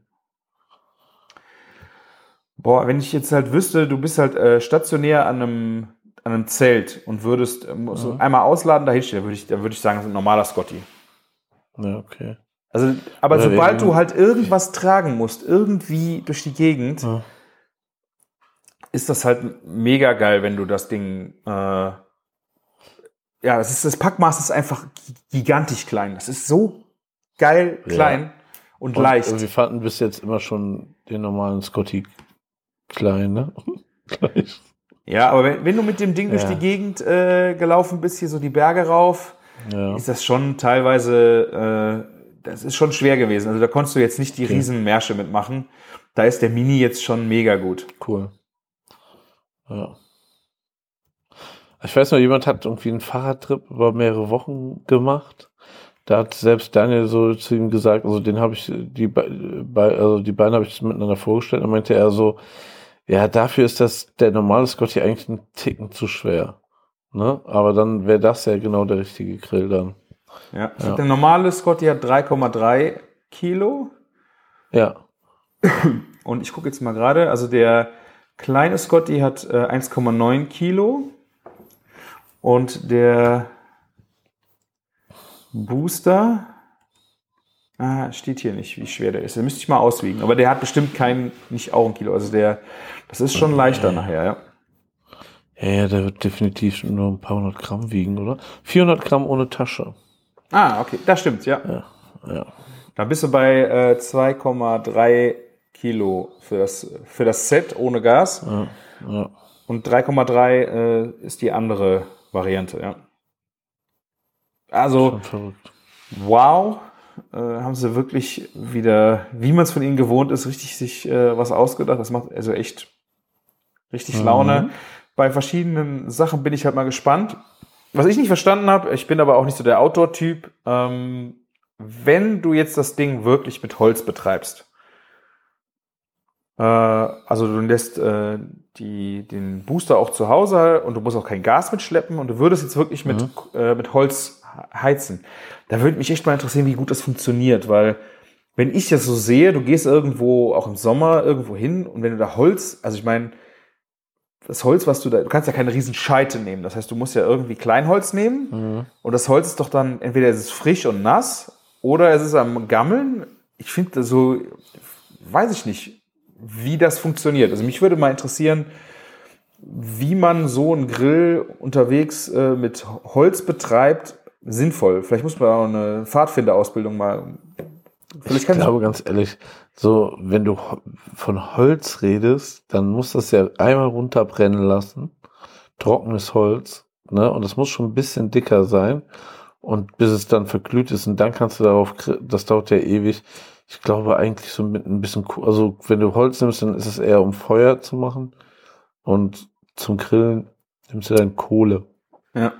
Boah, wenn ich jetzt halt wüsste, du bist halt stationär an einem Zelt und würdest so einmal ausladen, da hinstellen, dann würde ich sagen, das ist ein normaler Scotty. Ja, okay. Also, aber sobald du halt irgendwas tragen musst, irgendwie durch die Gegend, ist das halt mega geil, wenn du das Ding, das Packmaß ist einfach gigantisch klein. Das ist so geil klein und leicht. Wir fanden bis jetzt immer schon den normalen Scotty klein, ne? Gleich. Ja, aber wenn du mit dem Ding durch die Gegend gelaufen bist, hier so die Berge rauf, ist das schon teilweise, das ist schon schwer gewesen. Also da konntest du jetzt nicht die riesen Märsche mitmachen. Da ist der Mini jetzt schon mega gut. Cool. Ja. Ich weiß noch, jemand hat irgendwie einen Fahrradtrip über mehrere Wochen gemacht. Da hat selbst Daniel so zu ihm gesagt, also den habe ich, die beiden habe ich miteinander vorgestellt, und meinte er so, ja, dafür ist der normale Scotty eigentlich ein Ticken zu schwer. Ne? Aber dann wäre das ja genau der richtige Grill dann. Ja, ich glaube, der normale Scotty hat 3,3 Kilo. Ja. Und ich gucke jetzt mal gerade, also der kleine Scotty hat 1,9 Kilo. Und der Booster steht hier nicht, wie schwer der ist. Den müsste ich mal auswiegen. Aber der hat bestimmt nicht auch ein Kilo. Also das ist schon leichter nachher, ja. Ja, der wird definitiv nur ein paar 100 Gramm wiegen, oder? 400 Gramm ohne Tasche. Okay, das stimmt, ja. Ja. Da bist du bei 2,3 Kilo für das Set ohne Gas. Ja. Und 3,3 ist die andere Variante, ja. Also, wow, haben sie wirklich wieder, wie man es von ihnen gewohnt ist, richtig sich was ausgedacht. Das macht also echt richtig Laune. Bei verschiedenen Sachen bin ich halt mal gespannt. Was ich nicht verstanden habe, ich bin aber auch nicht so der Outdoor-Typ, wenn du jetzt das Ding wirklich mit Holz betreibst, Also du lässt den Booster auch zu Hause und du musst auch kein Gas mitschleppen und du würdest jetzt wirklich mit Holz heizen. Da würde mich echt mal interessieren, wie gut das funktioniert, weil wenn ich das so sehe, du gehst irgendwo, auch im Sommer, irgendwo hin und wenn du da Holz, also ich meine, das Holz, was du kannst ja keine riesen Scheite nehmen. Das heißt, du musst ja irgendwie Kleinholz nehmen und das Holz ist doch dann, entweder es ist frisch und nass oder es ist am Gammeln. Ich finde so, weiß ich nicht, wie das funktioniert. Also mich würde mal interessieren, wie man so einen Grill unterwegs mit Holz betreibt, sinnvoll. Vielleicht muss man auch eine Pfadfinderausbildung mal. Ich glaube, ganz ehrlich, so, wenn du von Holz redest, dann muss das ja einmal runterbrennen lassen. Trockenes Holz, ne? Und das muss schon ein bisschen dicker sein. Und bis es dann verglüht ist, und dann kannst du darauf, das dauert ja ewig. Ich glaube eigentlich so mit ein bisschen, also wenn du Holz nimmst, dann ist es eher um Feuer zu machen. Und zum Grillen nimmst du dann Kohle. Ja.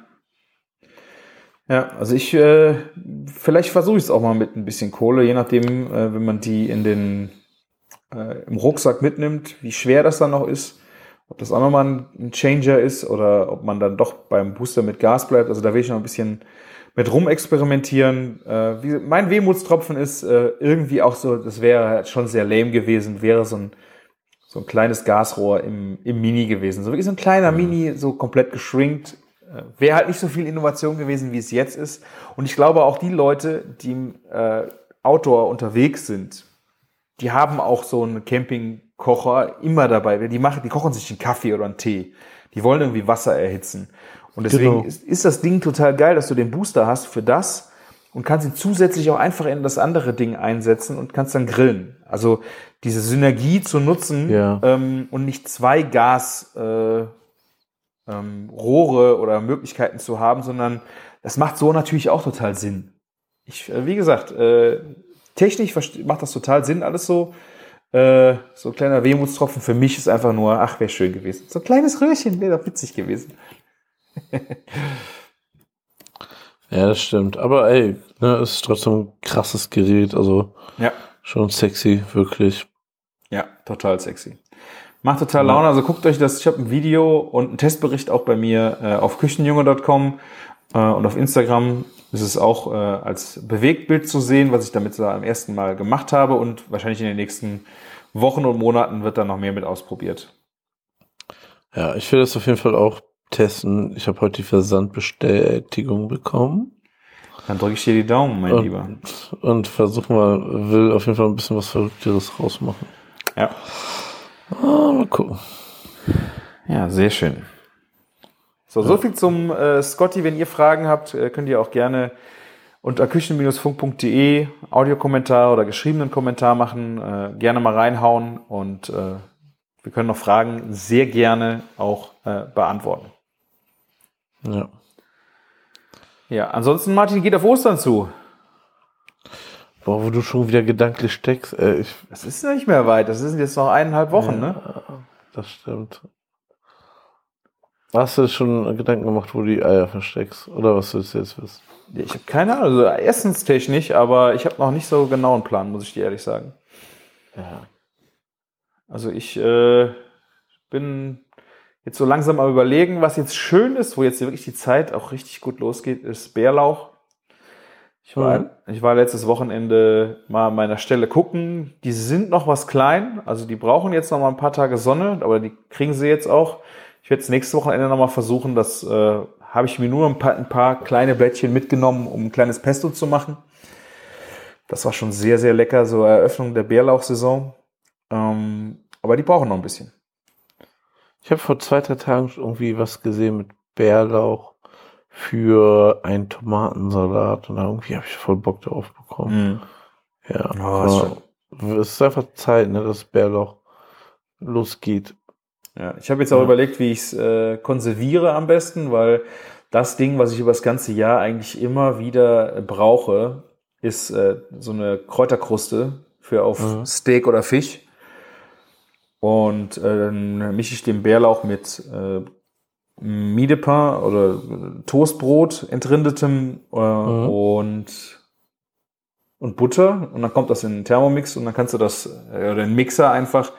Ja, also vielleicht versuche ich es auch mal mit ein bisschen Kohle, je nachdem, wenn man die im Rucksack mitnimmt, wie schwer das dann noch ist, ob das auch nochmal ein Changer ist oder ob man dann doch beim Booster mit Gas bleibt. Also da will ich noch ein bisschen mit rumexperimentieren. Mein Wehmutstropfen ist irgendwie auch so, das wäre schon sehr lame gewesen, wäre so ein kleines Gasrohr im Mini gewesen. So wirklich so ein kleiner Mini, so komplett geschrinkt. Wäre halt nicht so viel Innovation gewesen, wie es jetzt ist. Und ich glaube auch die Leute, die im Outdoor unterwegs sind, die haben auch so einen Campingkocher immer dabei. Die kochen sich einen Kaffee oder einen Tee. Die wollen irgendwie Wasser erhitzen. Und deswegen ist das Ding total geil, dass du den Booster hast für das und kannst ihn zusätzlich auch einfach in das andere Ding einsetzen und kannst dann grillen. Also diese Synergie zu nutzen und nicht zwei Rohre oder Möglichkeiten zu haben, sondern das macht so natürlich auch total Sinn. Wie gesagt, technisch macht das total Sinn, alles so. So ein kleiner Wehmutstropfen für mich ist einfach nur, ach, wäre schön gewesen. So ein kleines Röhrchen wäre doch witzig gewesen. Ja, das stimmt. Aber ey, ne, es ist trotzdem ein krasses Gerät, also schon sexy, wirklich. Ja, total sexy. Macht total Laune, also guckt euch das, ich habe ein Video und einen Testbericht auch bei mir auf küchenjunge.com und auf Instagram ist es auch als Bewegtbild zu sehen, was ich damit so am ersten Mal gemacht habe und wahrscheinlich in den nächsten Wochen und Monaten wird dann noch mehr mit ausprobiert. Ja, ich will das auf jeden Fall auch testen. Ich habe heute die Versandbestätigung bekommen. Dann drücke ich dir die Daumen, mein Lieber. Und will auf jeden Fall ein bisschen was Verrückteres rausmachen. Ja. Mal gucken. Ja, sehr schön. So viel zum Scotty. Wenn ihr Fragen habt, könnt ihr auch gerne unter küchen-funk.de Audiokommentar oder geschriebenen Kommentar machen. Gerne mal reinhauen und wir können noch Fragen sehr gerne auch beantworten. Ja. Ja, ansonsten, Martin, geht auf Ostern zu. Boah, wo du schon wieder gedanklich steckst. Das ist nicht mehr weit. Das sind jetzt noch 1,5 Wochen, ne? Das stimmt. Hast du schon Gedanken gemacht, wo du die Eier versteckst? Oder was willst du jetzt wissen? Ich habe keine Ahnung. Also essenstechnisch, aber ich habe noch nicht so genau einen Plan, muss ich dir ehrlich sagen. Ja. Also ich bin jetzt so langsam am Überlegen, was jetzt schön ist, wo jetzt wirklich die Zeit auch richtig gut losgeht, ist Bärlauch. Ich war letztes Wochenende mal an meiner Stelle gucken. Die sind noch was klein, also die brauchen jetzt noch mal ein paar Tage Sonne, aber die kriegen sie jetzt auch. Ich werde es nächstes Wochenende noch mal versuchen. Das habe ich mir nur ein paar kleine Blättchen mitgenommen, um ein kleines Pesto zu machen. Das war schon sehr, sehr lecker, so Eröffnung der Bärlauchsaison. Aber die brauchen noch ein bisschen. Ich habe vor 2-3 Tagen irgendwie was gesehen mit Bärlauch für einen Tomatensalat und irgendwie habe ich voll Bock drauf bekommen. Ja, es ist einfach Zeit, ne, dass Bärlauch losgeht. Ja, ich habe jetzt auch überlegt, wie ich es konserviere am besten, weil das Ding, was ich über das ganze Jahr eigentlich immer wieder brauche, ist so eine Kräuterkruste für auf Steak oder Fisch. Und dann mische ich den Bärlauch mit Mie de Pain oder Toastbrot, entrindetem und Butter. Und dann kommt das in den Thermomix und dann kannst du das, oder in den Mixer einfach.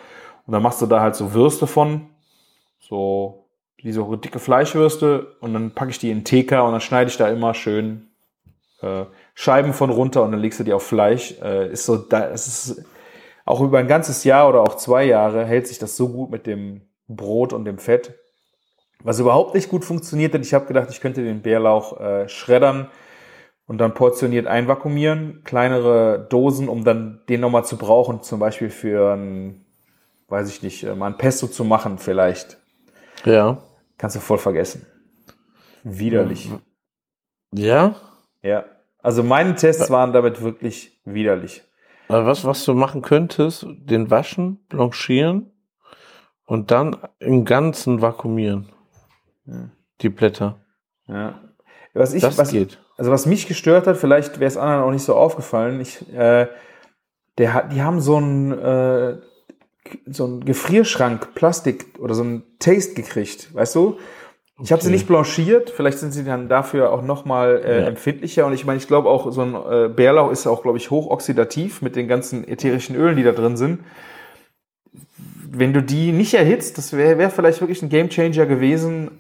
Und dann machst du da halt so Würste von, so wie so dicke Fleischwürste und dann packe ich die in den TK und dann schneide ich da immer schön Scheiben von runter und dann legst du die auf Fleisch. Es ist auch über ein ganzes Jahr oder auch 2 Jahre hält sich das so gut mit dem Brot und dem Fett. Was überhaupt nicht gut funktioniert hat, ich habe gedacht, ich könnte den Bärlauch schreddern und dann portioniert einvakuumieren, kleinere Dosen, um dann den nochmal zu brauchen, zum Beispiel für ein, weiß ich nicht, mal ein Pesto zu machen vielleicht. Ja. Kannst du voll vergessen. Widerlich. Ja? Ja. Also meine Tests waren damit wirklich widerlich. Aber was du machen könntest, den waschen, blanchieren und dann im Ganzen vakuumieren. Die Blätter. Ja. Das geht. Also was mich gestört hat, vielleicht wäre es anderen auch nicht so aufgefallen, die haben so einen Gefrierschrank, Plastik oder so ein Taste gekriegt, weißt du? Ich habe sie nicht blanchiert, vielleicht sind sie dann dafür auch nochmal empfindlicher. Und ich meine, ich glaube auch, so ein Bärlauch ist auch, glaube ich, hochoxidativ mit den ganzen ätherischen Ölen, die da drin sind. Wenn du die nicht erhitzt, das wäre vielleicht wirklich ein Gamechanger gewesen,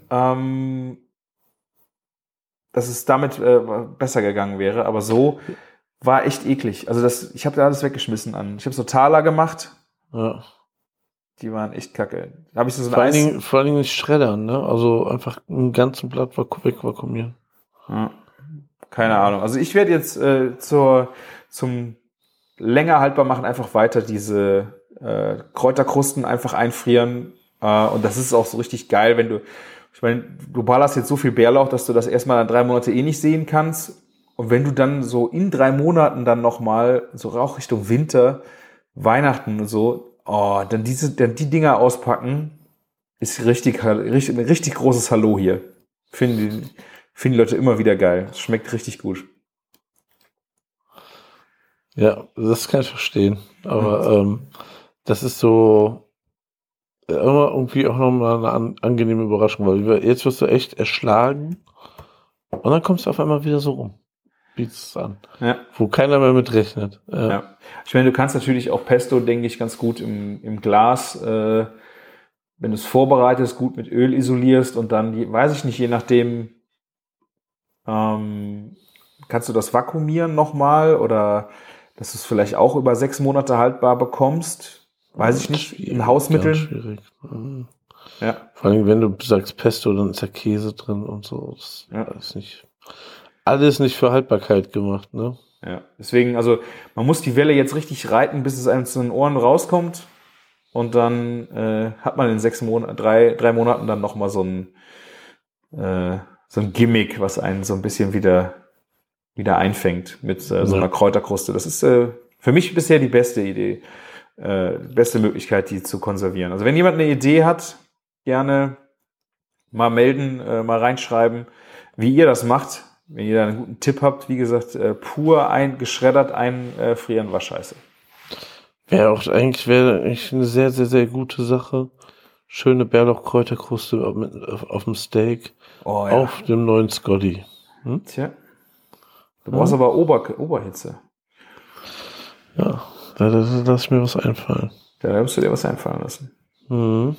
dass es damit besser gegangen wäre. Aber so war echt eklig. Also ich habe da alles weggeschmissen an. Ich habe so Taler gemacht. Ja. Die waren echt kacke. Da habe ich so vor allen Dingen nicht schreddern, ne? Also einfach einen ganzen Blatt wegvakuumieren. Ja. Keine Ahnung. Also ich werde jetzt zum länger haltbar machen einfach weiter diese Kräuterkrusten einfach einfrieren. Und das ist auch so richtig geil, ich meine, du ballerst jetzt so viel Bärlauch, dass du das erstmal dann 3 Monate nicht sehen kannst. Und wenn du dann so in 3 Monaten dann nochmal, so auch Richtung Winter, Weihnachten und so, dann die Dinger auspacken, ist ein richtig großes Hallo hier. Finden die Leute immer wieder geil. Es schmeckt richtig gut. Ja, das kann ich verstehen. Aber das ist so immer irgendwie auch nochmal eine angenehme Überraschung, weil jetzt wirst du echt erschlagen und dann kommst du auf einmal wieder so rum. Bietest es an. Ja. Wo keiner mehr mit rechnet. Ja. Ich meine, du kannst natürlich auch Pesto, denke ich, ganz gut im Glas, wenn du es vorbereitest, gut mit Öl isolierst und dann, weiß ich nicht, je nachdem, kannst du das vakuumieren nochmal oder dass du es vielleicht auch über 6 Monate haltbar bekommst. Weiß ich nicht, in Hausmitteln. Schwierig. Ja. Vor allem, wenn du sagst Pesto, dann ist ja Käse drin und so. Das ist nicht... Alles nicht für Haltbarkeit gemacht, ne? Ja, deswegen, also man muss die Welle jetzt richtig reiten, bis es einem zu den Ohren rauskommt und dann hat man in 3 Monaten dann nochmal so ein Gimmick, was einen so ein bisschen wieder einfängt mit so einer Kräuterkruste. Das ist für mich bisher die beste Idee, beste Möglichkeit, die zu konservieren. Also wenn jemand eine Idee hat, gerne mal melden, mal reinschreiben, wie ihr das macht. Wenn ihr da einen guten Tipp habt, wie gesagt, pur geschreddert einfrieren war scheiße. Wäre eigentlich eine sehr, sehr, sehr gute Sache. Schöne Bärlauch-Kräuterkruste auf dem Steak. Oh, ja. Auf dem neuen Scotty. Tja. Du brauchst aber Oberhitze. Ja, da lass ich mir was einfallen. Da musst du dir was einfallen lassen. Mhm.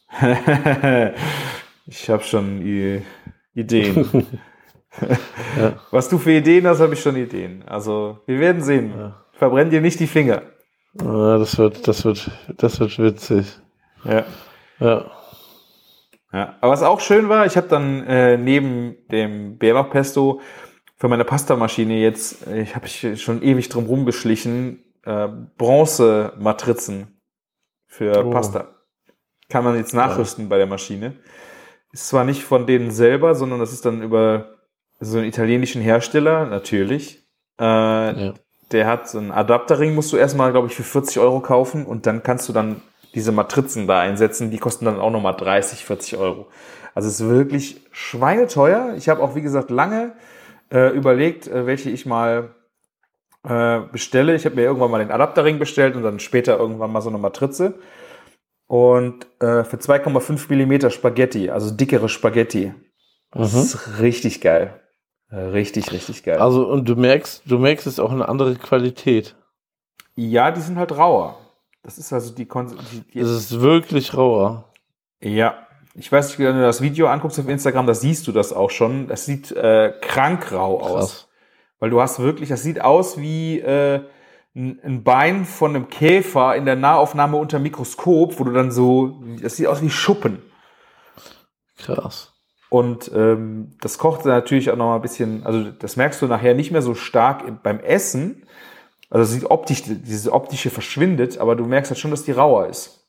Ich habe schon Ideen. Ja. Was du für Ideen hast, habe ich schon Ideen. Also, wir werden sehen. Ja. Verbrenn dir nicht die Finger. Ja, das wird witzig. Ja. Ja. Ja. Aber was auch schön war, ich habe dann neben dem Bärlauchpesto für meine Pastamaschine jetzt, habe ich schon ewig drum rumgeschlichen, Bronze-Matrizen für Pasta. Kann man jetzt nachrüsten bei der Maschine. Ist zwar nicht von denen selber, sondern das ist dann über so einen italienischen Hersteller, natürlich. Der hat so einen Adapterring, musst du erstmal, glaube ich, für 40 € kaufen und dann kannst du dann diese Matrizen da einsetzen, die kosten dann auch nochmal 30, 40 €. Also es ist wirklich schweineteuer. Ich habe auch, wie gesagt, lange überlegt, welche ich mal bestelle. Ich habe mir irgendwann mal den Adapterring bestellt und dann später irgendwann mal so eine Matrize. Und für 2,5 Millimeter Spaghetti, also dickere Spaghetti. Das ist richtig geil. Richtig, richtig geil. Also, und du merkst, es ist auch eine andere Qualität. Ja, die sind halt rauer. Das ist also Es ist wirklich rauer. Ja. Ich weiß nicht, wenn du das Video anguckst auf Instagram, da siehst du das auch schon. Das sieht krank rau aus. Krass. Weil du hast wirklich, das sieht aus wie ein Bein von einem Käfer in der Nahaufnahme unter Mikroskop, wo du dann so, das sieht aus wie Schuppen. Krass. Und das kocht dann natürlich auch noch mal ein bisschen, also das merkst du nachher nicht mehr so stark beim Essen. Also sieht optisch, diese optische verschwindet, aber du merkst halt schon, dass die rauer ist.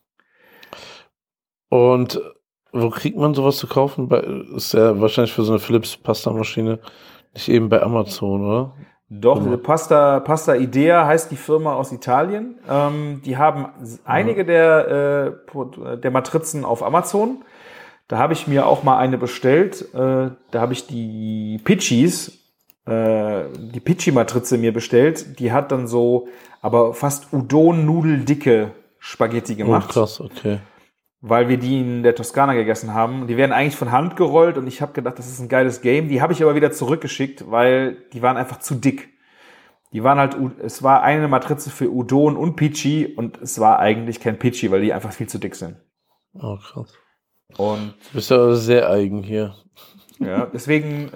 Und wo kriegt man sowas zu kaufen? Ist ja wahrscheinlich für so eine Philips-Pasta-Maschine nicht eben bei Amazon, oder? Doch, Pasta Idea heißt die Firma aus Italien. Die haben einige der Matrizen auf Amazon. Da habe ich mir auch mal eine bestellt. Da habe ich die Pici-Matrize mir bestellt. Die hat dann so, aber fast Udon-Nudeldicke Spaghetti gemacht. Oh, krass, okay. Weil wir die in der Toskana gegessen haben. Die werden eigentlich von Hand gerollt und ich habe gedacht, das ist ein geiles Game. Die habe ich aber wieder zurückgeschickt, weil die waren einfach zu dick. Die waren halt, es war eine Matrize für Udon und Pici und es war eigentlich kein Pici, weil die einfach viel zu dick sind. Oh, krass. Und du bist ja sehr eigen hier. Ja, deswegen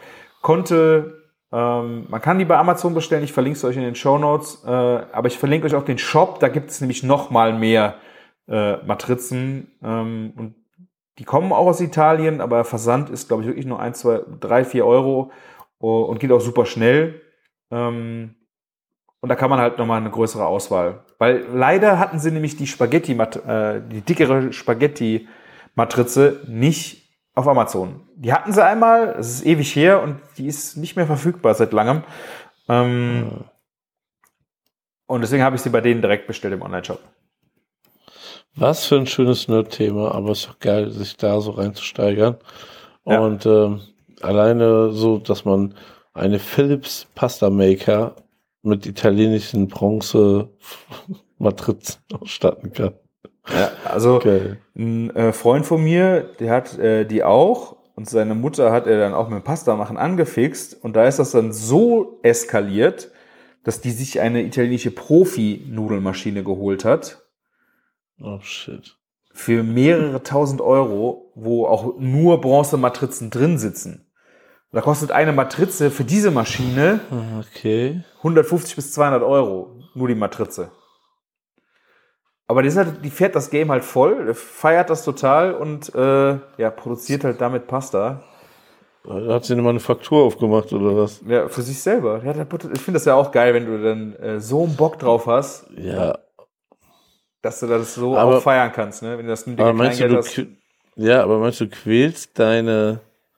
man kann die bei Amazon bestellen, ich verlinke es euch in den Shownotes, aber ich verlinke euch auch den Shop, da gibt es nämlich noch mal mehr Matrizen und die kommen auch aus Italien, aber Versand ist, glaube ich, wirklich nur 1, 2, 3, 4 Euro und geht auch super schnell. Und da kann man halt nochmal eine größere Auswahl. Weil leider hatten sie nämlich die dickere Spaghetti-Matrize nicht auf Amazon. Die hatten sie einmal, das ist ewig her und die ist nicht mehr verfügbar seit langem. Und deswegen habe ich sie bei denen direkt bestellt im Online-Shop. Was für ein schönes Nerd-Thema, aber es ist doch geil, sich da so reinzusteigern. Ja. Und alleine so, dass man eine Philips Pasta Maker mit italienischen Bronze-Matrizen ausstatten kann. Ja, also geil. Ein Freund von mir, der hat die auch und seine Mutter hat er dann auch mit Pasta machen angefixt und da ist das dann so eskaliert, dass die sich eine italienische Profi-Nudelmaschine geholt hat. Oh shit. Für mehrere tausend Euro, wo auch nur Bronzematrizen drin sitzen. Da kostet eine Matrize für diese Maschine 150 bis 200 Euro. Nur die Matrize. Aber die fährt das Game halt voll, feiert das total und produziert halt damit Pasta. Hat sie eine Manufaktur aufgemacht oder was? Ja, für sich selber. Ja, ich finde das ja auch geil, wenn du dann so einen Bock drauf hast. Ja. Dass du das so auch feiern kannst, ne? Wenn du das aber meinst du quälst deine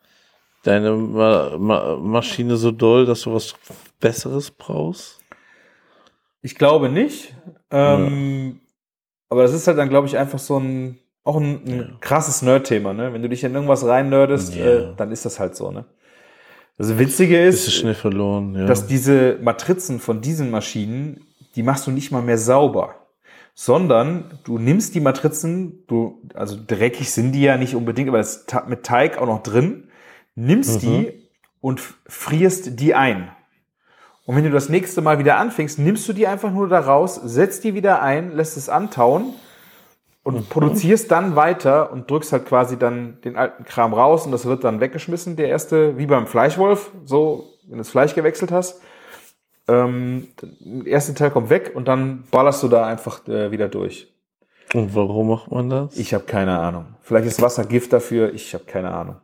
Maschine so doll, dass du was Besseres brauchst? Ich glaube nicht. Aber das ist halt dann, glaube ich, einfach so ein krasses Nerd-Thema, ne? Wenn du dich in irgendwas rein nerdest, dann ist das halt so, ne? Das Witzige ist, schnell verloren, dass diese Matrizen von diesen Maschinen, die machst du nicht mal mehr sauber. Sondern du nimmst die Matrizen, also dreckig sind die ja nicht unbedingt, aber das ist mit Teig auch noch drin, nimmst die und frierst die ein. Und wenn du das nächste Mal wieder anfängst, nimmst du die einfach nur da raus, setzt die wieder ein, lässt es antauen und produzierst dann weiter und drückst halt quasi dann den alten Kram raus und das wird dann weggeschmissen, der erste, wie beim Fleischwolf, so, wenn du das Fleisch gewechselt hast. Der erste Teil kommt weg und dann ballerst du da einfach wieder durch. Und warum macht man das? Ich habe keine Ahnung. Vielleicht ist Wasser Gift dafür, ich habe keine Ahnung.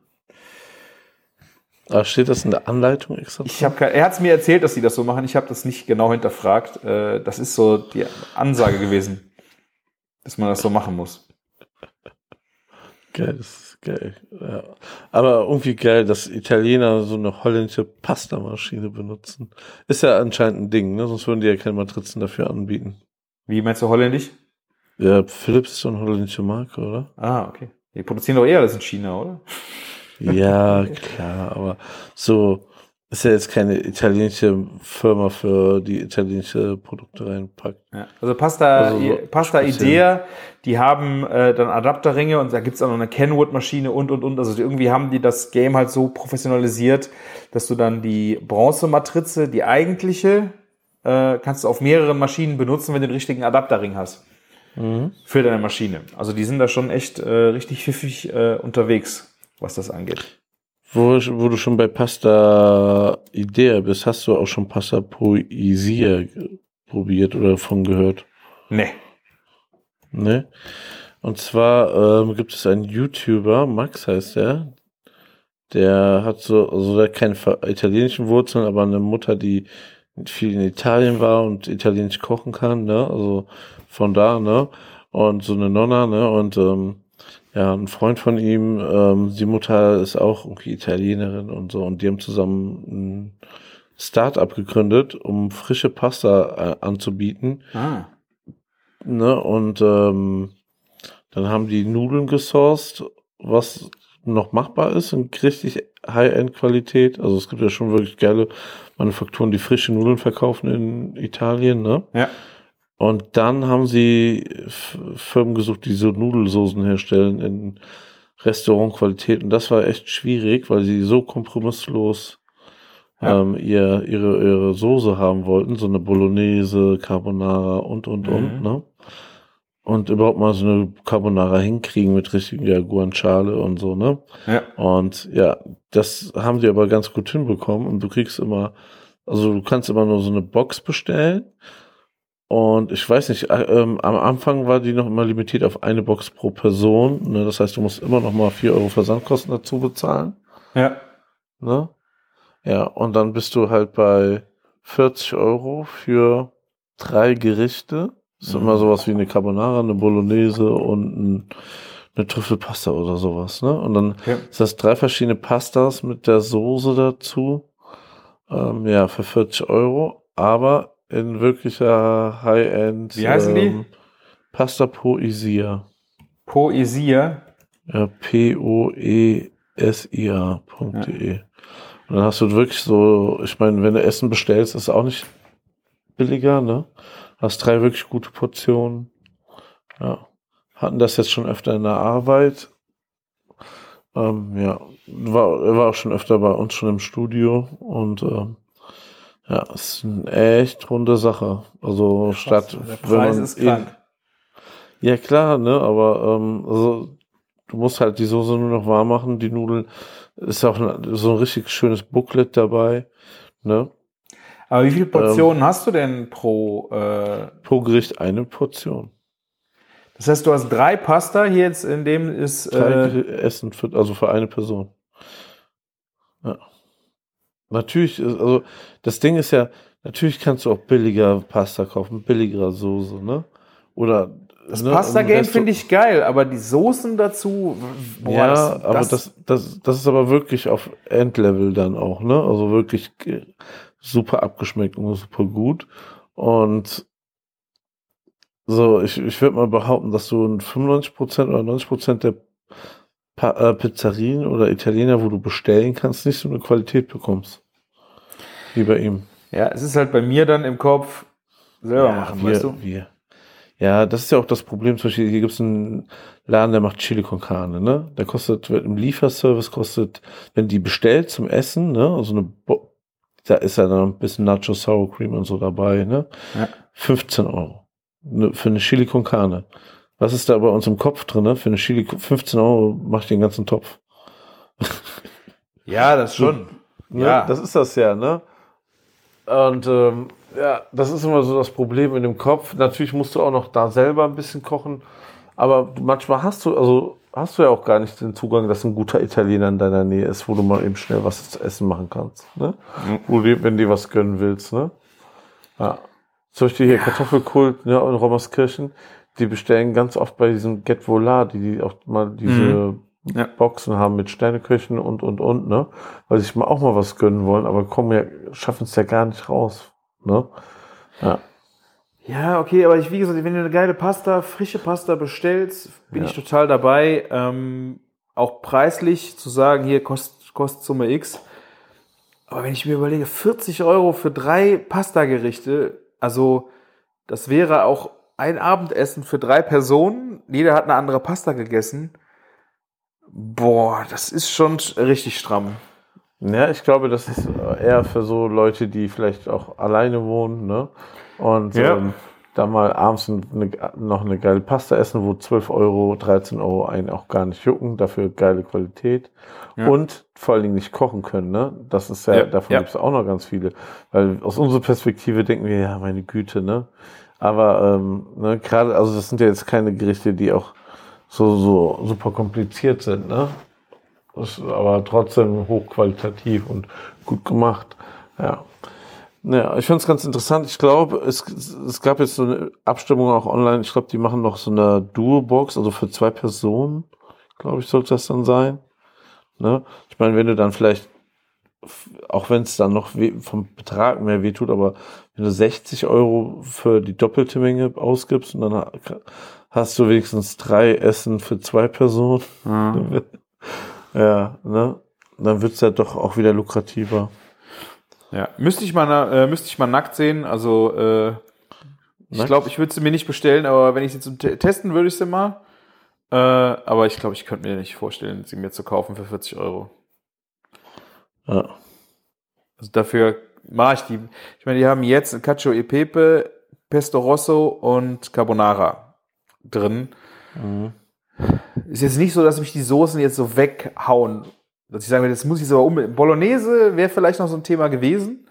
Aber steht das in der Anleitung extra? Er hat es mir erzählt, dass sie das so machen. Ich habe das nicht genau hinterfragt. Das ist so die Ansage gewesen, dass man das so machen muss. Geil, das ist geil. Ja. Aber irgendwie geil, dass Italiener so eine holländische Pastamaschine benutzen. Ist ja anscheinend ein Ding, ne? Sonst würden die ja keine Matrizen dafür anbieten. Wie meinst du holländisch? Ja, Philips ist so eine holländische Marke, oder? Ah, okay. Die produzieren doch eher alles in China, oder? Ja, klar, aber so ist ja jetzt keine italienische Firma für die italienische Produkte reinpackt. Ja, also Pasta Idea, die haben dann Adapterringe und da gibt's auch noch eine Kenwood-Maschine und. Also irgendwie haben die das Game halt so professionalisiert, dass du dann die Bronzematrize, die eigentliche, kannst du auf mehreren Maschinen benutzen, wenn du den richtigen Adapterring hast. Für deine Maschine. Also die sind da schon echt richtig pfiffig unterwegs, was das angeht. Wo du schon bei Pasta Idea bist, hast du auch schon Pasta Poesia probiert oder davon gehört? Nee. Ne? Und zwar gibt es einen YouTuber, Max heißt der hat der hat keine italienischen Wurzeln, aber eine Mutter, die viel in Italien war und italienisch kochen kann, ne? Also von da, ne? Und so eine Nonna, ne? Und ein Freund von ihm, die Mutter ist auch irgendwie Italienerin und so, und die haben zusammen ein Start-up gegründet, um frische Pasta anzubieten. Ne? Und dann haben die Nudeln gesourced, was noch machbar ist, in richtig High-End-Qualität. Also es gibt ja schon wirklich geile Manufakturen, die frische Nudeln verkaufen in Italien, ne? Ja. Und dann haben sie Firmen gesucht, die so Nudelsoßen herstellen in Restaurantqualität. Und das war echt schwierig, weil sie so kompromisslos ihre Soße haben wollten. So eine Bolognese, Carbonara und, ne? Und überhaupt mal so eine Carbonara hinkriegen mit richtiger Guanciale und so, ne? Ja. Und ja, das haben die aber ganz gut hinbekommen. Und du kannst immer nur so eine Box bestellen. Und ich weiß nicht, am Anfang war die noch immer limitiert auf eine Box pro Person. Ne? Das heißt, du musst immer noch mal 4 Euro Versandkosten dazu bezahlen. Ja. Ne? Ja, und dann bist du halt bei 40 Euro für 3 Gerichte. Das ist immer sowas wie eine Carbonara, eine Bolognese und eine Trüffelpasta oder sowas. Ne? Und dann ist das 3 verschiedene Pastas mit der Soße dazu. Für 40 Euro. Aber in wirklicher High-End. Wie heißen die? Pasta Poesia. Poesia? Ja, poesia.de. Und dann hast du wirklich so, ich meine, wenn du Essen bestellst, ist es auch nicht billiger, ne? Hast 3 wirklich gute Portionen. Ja. Hatten das jetzt schon öfter in der Arbeit. War auch schon öfter bei uns schon im Studio und ist eine echt runde Sache. Also statt der Preis ist krank. Ja klar, ne, aber du musst halt die Soße nur noch warm machen, die Nudeln, ist auch so ein richtig schönes Booklet dabei, ne? Aber wie viele Portionen hast du denn pro Gericht eine Portion. Das heißt, du hast 3 Pasta, hier jetzt in dem ist 3 Essen für eine Person. Ja. Natürlich, also das Ding ist ja, natürlich kannst du auch billiger Pasta kaufen, billigere Soße, ne? Oder das Pasta-Game finde ich geil, aber die Soßen dazu, das ist aber wirklich auf Endlevel dann auch, ne? Also wirklich super abgeschmeckt und super gut. Und so, ich würde mal behaupten, dass du in 95% oder 90% der Pizzerien oder Italiener, wo du bestellen kannst, nicht so eine Qualität bekommst. Wie bei ihm. Ja, es ist halt bei mir dann im Kopf selber machen, weißt du? Ja, das ist ja auch das Problem. Zum Beispiel, hier gibt es einen Laden, der macht Chili con Carne, ne? Der im Lieferservice wenn die bestellt zum Essen, ne? Also da ist ja dann ein bisschen Nacho Sour Cream und so dabei, ne? Ja. 15 Euro. Für eine Chili con Carne. Was ist da bei uns im Kopf drin, ne? Für eine Chili, 15 Euro mach ich den ganzen Topf. Ja, das schon. Ne? Ja. Das ist das ja, ne? Und das ist immer so das Problem in dem Kopf. Natürlich musst du auch noch da selber ein bisschen kochen, aber manchmal hast du ja auch gar nicht den Zugang, dass ein guter Italiener in deiner Nähe ist, wo du mal eben schnell was zu essen machen kannst, ne? Wenn du was gönnen willst, ne? Ja. Zum Beispiel hier Kartoffelkult, ne, in Rommerskirchen, die bestellen ganz oft bei diesem Get Voila, die auch mal diese Boxen haben mit Sterneköchen und, ne? Weil sich auch mal was gönnen wollen, aber schaffen es ja gar nicht raus, ne? Ja. Ja, okay, aber wie gesagt, wenn du eine geile frische Pasta bestellst, bin ich total dabei. Auch preislich zu sagen, hier kostet Summe X. Aber wenn ich mir überlege, 40 Euro für 3 Pasta-Gerichte, also das wäre auch ein Abendessen für 3 Personen. Jeder hat eine andere Pasta gegessen. Boah, das ist schon richtig stramm. Ja, ich glaube, das ist eher für so Leute, die vielleicht auch alleine wohnen, ne? Und da mal abends noch eine geile Pasta essen, wo 12 Euro, 13 Euro einen auch gar nicht jucken, dafür geile Qualität. Ja. Und vor allen Dingen nicht kochen können, ne? Das ist davon gibt es auch noch ganz viele. Weil aus unserer Perspektive denken wir, ja, meine Güte, ne? Aber ne, gerade, also das sind ja jetzt keine Gerichte, die auch so super kompliziert sind, ne? Ist aber trotzdem hochqualitativ und gut gemacht. Ja. Naja, ich finde es ganz interessant. Ich glaube, es gab jetzt so eine Abstimmung auch online. Ich glaube, die machen noch so eine Duo-Box, also für 2 Personen, glaube ich, sollte das dann sein. Ne? Ich meine, wenn du dann vielleicht, auch wenn es dann noch vom Betrag mehr wehtut, aber wenn du 60 Euro für die doppelte Menge ausgibst und dann hast du wenigstens 3 Essen für 2 Personen. Mhm. Ja, ne? Dann wird's ja doch auch wieder lukrativer. Ja, müsste ich mal nackt sehen. Also ich glaube, ich würde sie mir nicht bestellen, aber wenn ich sie zum testen würde ich sie mal. Aber ich glaube, ich könnte mir nicht vorstellen, sie mir zu kaufen für 40 Euro. Ja. Also dafür mache ich die. Ich meine, die haben jetzt Cacio e Pepe, Pesto Rosso und Carbonara drin. Mhm. Ist jetzt nicht so, dass mich die Soßen jetzt so weghauen. Dass ich sagen würde, das muss ich so unbedingt. Bolognese wäre vielleicht noch so ein Thema gewesen.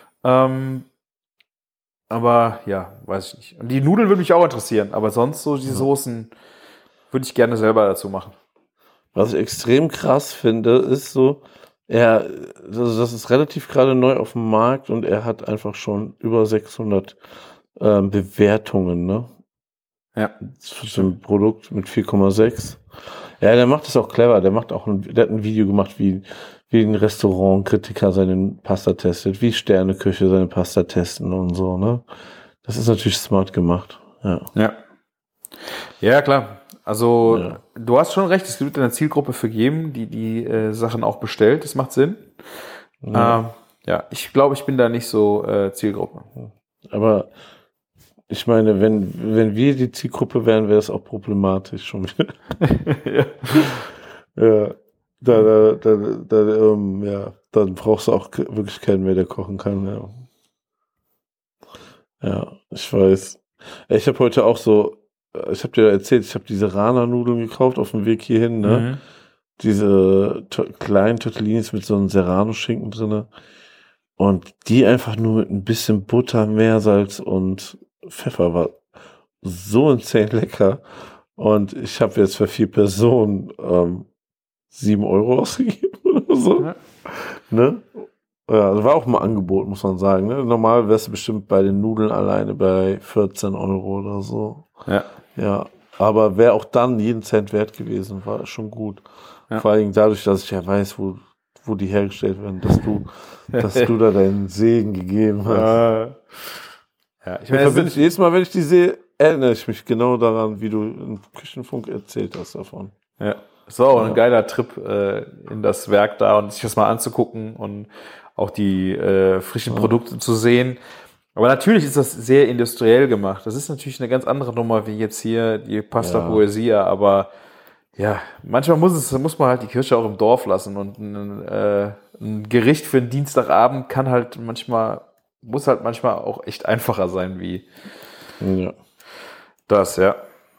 Aber ja, weiß ich nicht. Und die Nudeln würde mich auch interessieren. Aber sonst so die Soßen würde ich gerne selber dazu machen. Was ich extrem krass finde, ist so, das ist relativ gerade neu auf dem Markt und er hat einfach schon über 600 Bewertungen, ne? Ja. Für so ein Produkt mit 4,6. Ja, der macht das auch clever. Der hat ein Video gemacht, wie ein Restaurantkritiker seine Pasta testet, wie Sterneküche seine Pasta testen und so, ne? Das ist natürlich smart gemacht. Ja. Ja, klar. Also, du hast schon recht, es wird eine Zielgruppe für geben, die Sachen auch bestellt. Das macht Sinn. Ja, ich glaube, ich bin da nicht so Zielgruppe. Aber ich meine, wenn wir die Zielgruppe wären, wäre das auch problematisch schon wieder. Ja. Dann brauchst du auch wirklich keinen mehr, der kochen kann. Ja, ich weiß. Ich habe heute auch ich habe dir erzählt, ich habe diese Rana-Nudeln gekauft auf dem Weg hierhin, ne? Mhm. Diese kleinen Tortellinis mit so einem Serrano-Schinken drinne. Und die einfach nur mit ein bisschen Butter, Meersalz und Pfeffer war so insane lecker. Und ich habe jetzt für 4 Personen 7 Euro ausgegeben oder so. Ja. Ne? Ja, also war auch mal Angebot, muss man sagen. Ne? Normal wärst du bestimmt bei den Nudeln alleine bei 14 Euro oder so. Ja. Aber wäre auch dann jeden Cent wert gewesen, war schon gut. Ja. Vor allem dadurch, dass ich ja weiß, wo die hergestellt werden, dass du da deinen Segen gegeben hast. Ja, ich meine, jedes Mal, wenn ich die sehe, erinnere ich mich genau daran, wie du im Küchenfunk erzählt hast davon. Ja, es war auch ein geiler Trip in das Werk da und sich das mal anzugucken und auch die frischen Produkte zu sehen. Aber natürlich ist das sehr industriell gemacht. Das ist natürlich eine ganz andere Nummer wie jetzt hier die Pasta Poesia, aber ja, manchmal muss man halt die Kirche auch im Dorf lassen und ein Gericht für einen Dienstagabend muss halt manchmal auch echt einfacher sein wie das, ja.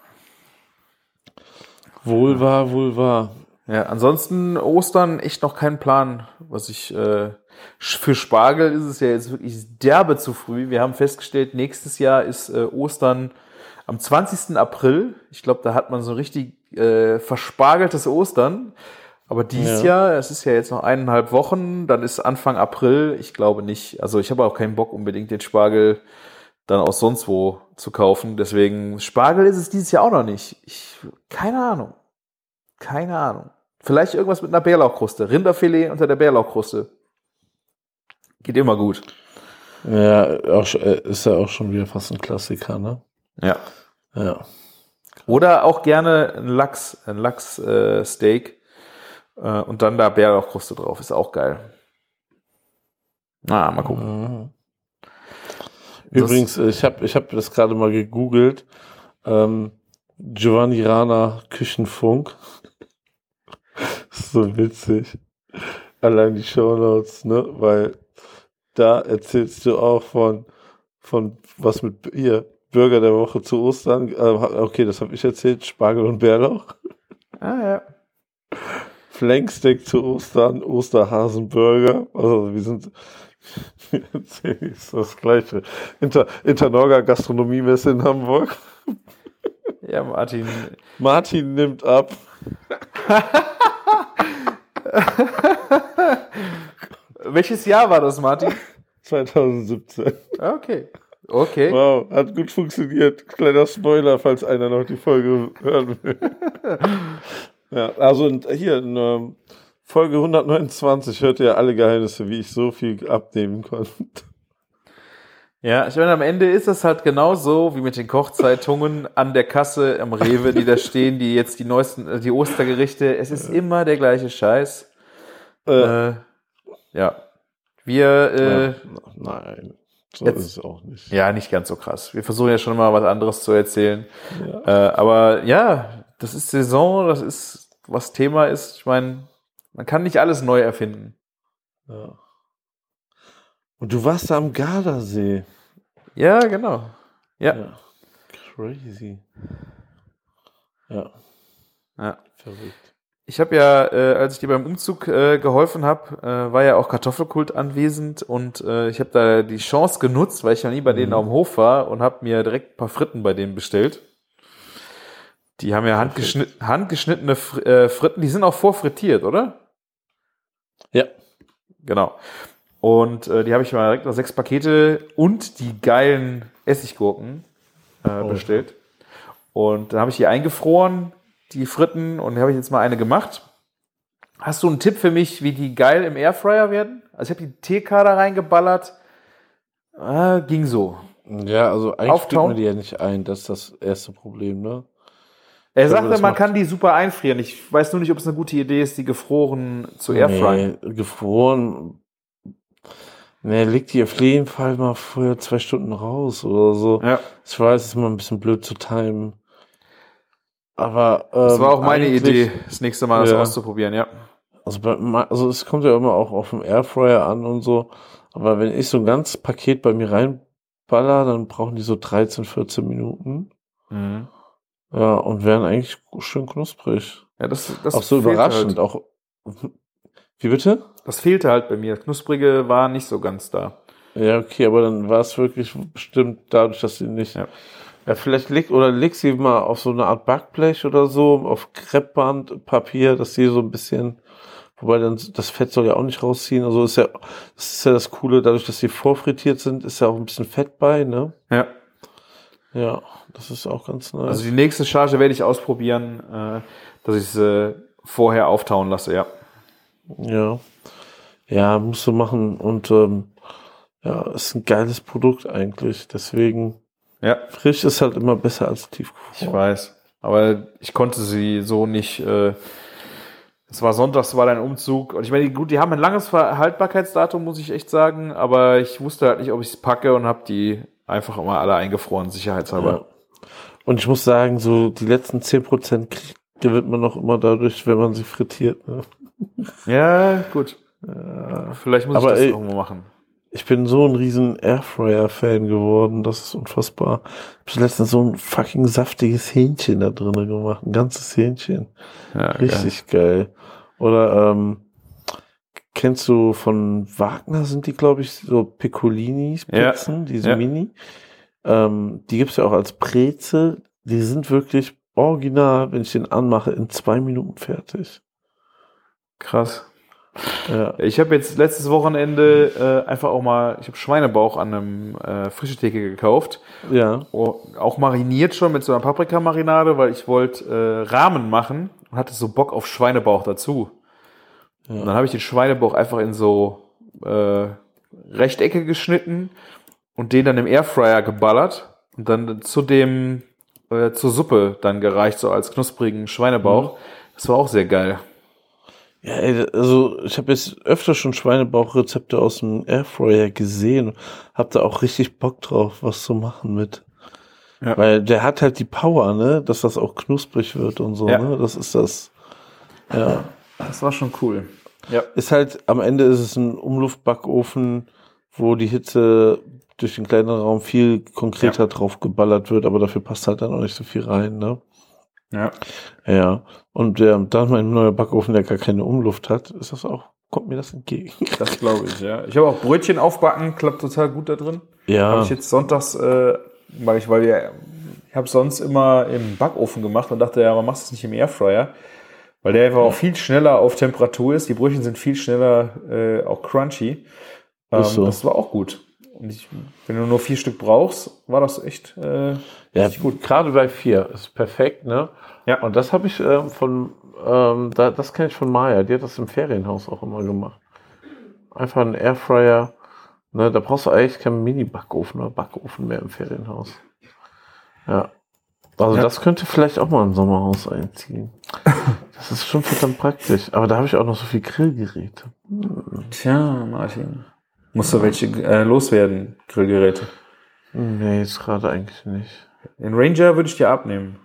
Wohl wahr. Ja, ansonsten Ostern echt noch keinen Plan, was ich für Spargel ist es ja jetzt wirklich derbe zu früh. Wir haben festgestellt, nächstes Jahr ist Ostern am 20. April. Ich glaube, da hat man so richtig verspargeltes Ostern. Aber dieses Jahr, es ist ja jetzt noch 1,5 Wochen, dann ist Anfang April. Ich glaube nicht. Also ich habe auch keinen Bock, unbedingt den Spargel dann auch sonst wo zu kaufen. Deswegen, Spargel ist es dieses Jahr auch noch nicht. Keine Ahnung. Vielleicht irgendwas mit einer Bärlauchkruste. Rinderfilet unter der Bärlauchkruste. Geht immer gut. Ja, ist ja auch schon wieder fast ein Klassiker, ne? Ja. Oder auch gerne ein Lachs-Steak und dann da Bärlauchkruste drauf. Ist auch geil. Mal gucken. Übrigens, ich hab das gerade mal gegoogelt. Giovanni Rana Küchenfunk. So witzig. allein die Shownotes, ne? Weil da erzählst du auch von was mit hier Burger der Woche zu Ostern. Okay, das habe ich erzählt. Spargel und Bärlauch. Ja. Flanksteak zu Ostern, Osterhasenburger. Also wir erzählen jetzt das Gleiche. Internorga Gastronomiemesse in Hamburg. Ja, Martin. Martin nimmt ab. Welches Jahr war das, Martin? 2017. Okay. Wow, hat gut funktioniert. Kleiner Spoiler, falls einer noch die Folge hören will. Ja, also hier in Folge 129 hört ihr alle Geheimnisse, wie ich so viel abnehmen konnte. Ja, ich meine, am Ende ist das halt genauso wie mit den Kochzeitungen an der Kasse am Rewe, die da stehen, die jetzt die neuesten, die Ostergerichte. Es ist immer der gleiche Scheiß. Ja. Nein, so jetzt, ist es auch nicht. Ja, nicht ganz so krass. Wir versuchen ja schon mal was anderes zu erzählen. Ja. Aber ja, das ist Saison, das ist, was Thema ist. Ich meine, man kann nicht alles neu erfinden. Ja. Und du warst da am Gardasee. Ja, genau. Ja. Crazy. Ja. Verrückt. Ich habe ja, als ich dir beim Umzug geholfen habe, war ja auch Kartoffelkult anwesend und ich habe da die Chance genutzt, weil ich ja nie bei denen auf dem Hof war und habe mir direkt ein paar Fritten bei denen bestellt. Die haben ja handgeschnittene Fritten, die sind auch vorfrittiert, oder? Ja. Genau. Und die habe ich mal direkt noch 6 Pakete und die geilen Essiggurken bestellt. Und dann habe ich die eingefroren, die Fritten, und habe ich jetzt mal eine gemacht. Hast du einen Tipp für mich, wie die geil im Airfryer werden? Also ich habe die TK da reingeballert. Ging so. Ja, also eigentlich Auftauen? man die ja nicht ein, das ist das erste Problem, ne? Er sagte, man kann die super einfrieren. Ich weiß nur nicht, ob es eine gute Idee ist, die gefroren zu airfryen. Nee, gefroren. Nee, leg die auf jeden Fall mal vorher 2 Stunden raus oder so. Ja. Ich weiß, es ist immer ein bisschen blöd zu timen. Aber Das war auch meine Idee, das nächste Mal das auszuprobieren, ja. Also es kommt ja immer auch auf den Airfryer an und so. Aber wenn ich so ein ganzes Paket bei mir reinballer, dann brauchen die so 13, 14 Minuten. Mhm. Ja, und werden eigentlich schön knusprig. Ja, das auch so überraschend. Halt. Auch. Wie bitte? Das fehlte halt bei mir. Das Knusprige war nicht so ganz da. Ja, okay, aber dann war es wirklich bestimmt dadurch, dass sie nicht. Ja, vielleicht leg sie mal auf so eine Art Backblech oder so, auf Kreppbandpapier, dass sie so ein bisschen, wobei dann das Fett soll ja auch nicht rausziehen. Also das ist ja das Coole, dadurch, dass sie vorfrittiert sind, ist ja auch ein bisschen Fett bei, ne? Ja. Ja, das ist auch ganz nice. Also die nächste Charge werde ich ausprobieren, dass ich es vorher auftauen lasse, ja. Ja, musst du machen. Und ist ein geiles Produkt eigentlich. Deswegen, frisch ist halt immer besser als tiefgefroren. Ich weiß, aber ich konnte sie so nicht. Es war Sonntag, es war dein Umzug. Und ich meine, gut, die haben ein langes Haltbarkeitsdatum, muss ich echt sagen. Aber ich wusste halt nicht, ob ich es packe und habe die einfach immer alle eingefroren, sicherheitshalber. Ja. Und ich muss sagen, so die letzten 10% gewinnt man noch immer dadurch, wenn man sie frittiert. Ne? Ja, gut. Vielleicht muss ich das irgendwo machen. Ich bin so ein riesen Airfryer-Fan geworden, das ist unfassbar. Ich habe letztens so ein fucking saftiges Hähnchen da drin gemacht, ein ganzes Hähnchen. Ja, richtig geil. Oder kennst du von Wagner, sind die, glaube ich, so Piccolinis, Pizzen, diese Mini. Die gibt's ja auch als Brezel. Die sind wirklich original, wenn ich den anmache, in 2 Minuten fertig. Krass. Ja. Ich habe jetzt letztes Wochenende einfach auch mal, ich habe Schweinebauch an einem Frischetheke gekauft. Ja. Auch mariniert schon mit so einer Paprikamarinade, weil ich wollte Ramen machen und hatte so Bock auf Schweinebauch dazu. Ja. Und dann habe ich den Schweinebauch einfach in so Rechtecke geschnitten und den dann im Airfryer geballert und dann zur Suppe dann gereicht, so als knusprigen Schweinebauch. Das war auch sehr geil. Ja, also ich habe jetzt öfter schon Schweinebauchrezepte aus dem Airfryer gesehen und hab da auch richtig Bock drauf, was zu machen mit. Ja. Weil der hat halt die Power, ne, dass das auch knusprig wird und so, ne? Das ist das. Ja. Das war schon cool. Ja. Ist halt, am Ende ist es ein Umluftbackofen, wo die Hitze durch den kleineren Raum viel konkreter drauf geballert wird, aber dafür passt halt dann auch nicht so viel rein, ne? Ja. Ja. Und dann mein neuer Backofen, der gar keine Umluft hat, ist das auch, kommt mir das entgegen. Das glaube ich, ja. Ich habe auch Brötchen aufbacken, klappt total gut da drin. Ja. Habe ich jetzt sonntags, weil ich habe sonst immer im Backofen gemacht und dachte, ja, man macht es nicht im Airfryer, weil der einfach auch viel schneller auf Temperatur ist. Die Brötchen sind viel schneller auch crunchy. Ist so. Das war auch gut. Und wenn du nur 4 Stück brauchst, war das echt richtig gut. Gerade bei 4 ist perfekt, ne? Ja. Und das habe ich das kenne ich von Maya. Die hat das im Ferienhaus auch immer gemacht. Einfach ein Airfryer. Ne, da brauchst du eigentlich keinen Mini-Backofen oder Backofen mehr im Ferienhaus. Ja. Also das könnte vielleicht auch mal im Sommerhaus einziehen. Das ist schon verdammt praktisch. Aber da habe ich auch noch so viel Grillgeräte. Tja, Martin. Musst du welche loswerden, Grillgeräte? Nee, jetzt gerade eigentlich nicht. Den Ranger würde ich dir abnehmen.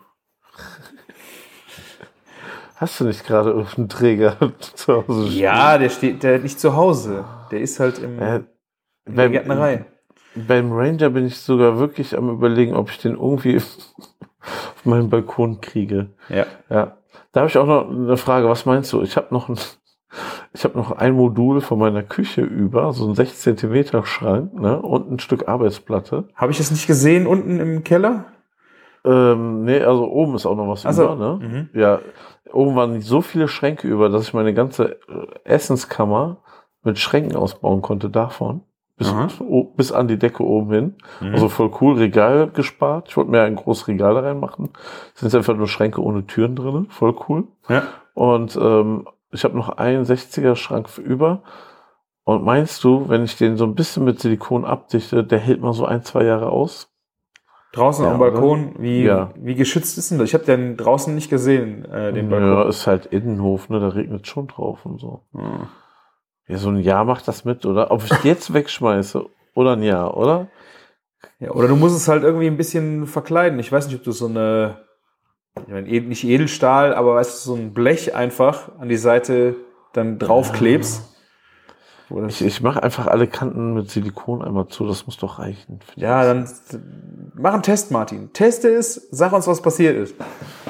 Hast du nicht gerade irgendeinen Träger zu Hause stehen? Ja, der nicht zu Hause. Der ist halt in der Gärtnerei. Beim Ranger bin ich sogar wirklich am Überlegen, ob ich den irgendwie auf meinen Balkon kriege. Ja. Ja. Da habe ich auch noch eine Frage. Was meinst du? Ich habe noch ein Modul von meiner Küche über, so ein 6 Zentimeter Schrank, ne, und ein Stück Arbeitsplatte. Habe ich das nicht gesehen unten im Keller? Nee, also oben ist auch noch was so. über, ne? Mhm. Ja, oben waren so viele Schränke über, dass ich meine ganze Essenskammer mit Schränken ausbauen konnte davon. Bis an die Decke oben hin. Mhm. Also voll cool, Regal gespart. Ich wollte mir ein großes Regal da reinmachen. Das sind einfach nur Schränke ohne Türen drin. Voll cool. Ja. Und ich habe noch einen 60er Schrank über. Und meinst du, wenn ich den so ein bisschen mit Silikon abdichte, der hält mal so 1-2 Jahre aus? Draußen Ja, am Balkon, oder? wie geschützt ist denn das? Ich habe den draußen nicht gesehen, den Balkon. Ja, ist halt Innenhof, ne? Da regnet schon drauf und so. Ja. Ja, so ein Jahr macht das mit, oder? Ob ich die jetzt wegschmeiße oder ein Jahr, oder? Ja, oder du musst es halt irgendwie ein bisschen verkleiden. Ich weiß nicht, ob du so eine, ich meine, nicht Edelstahl, aber weißt du, so ein Blech einfach an die Seite dann draufklebst. Ich mache einfach alle Kanten mit Silikon einmal zu, das muss doch reichen. Ja, dann mach einen Test, Martin. Teste es, sag uns, was passiert ist.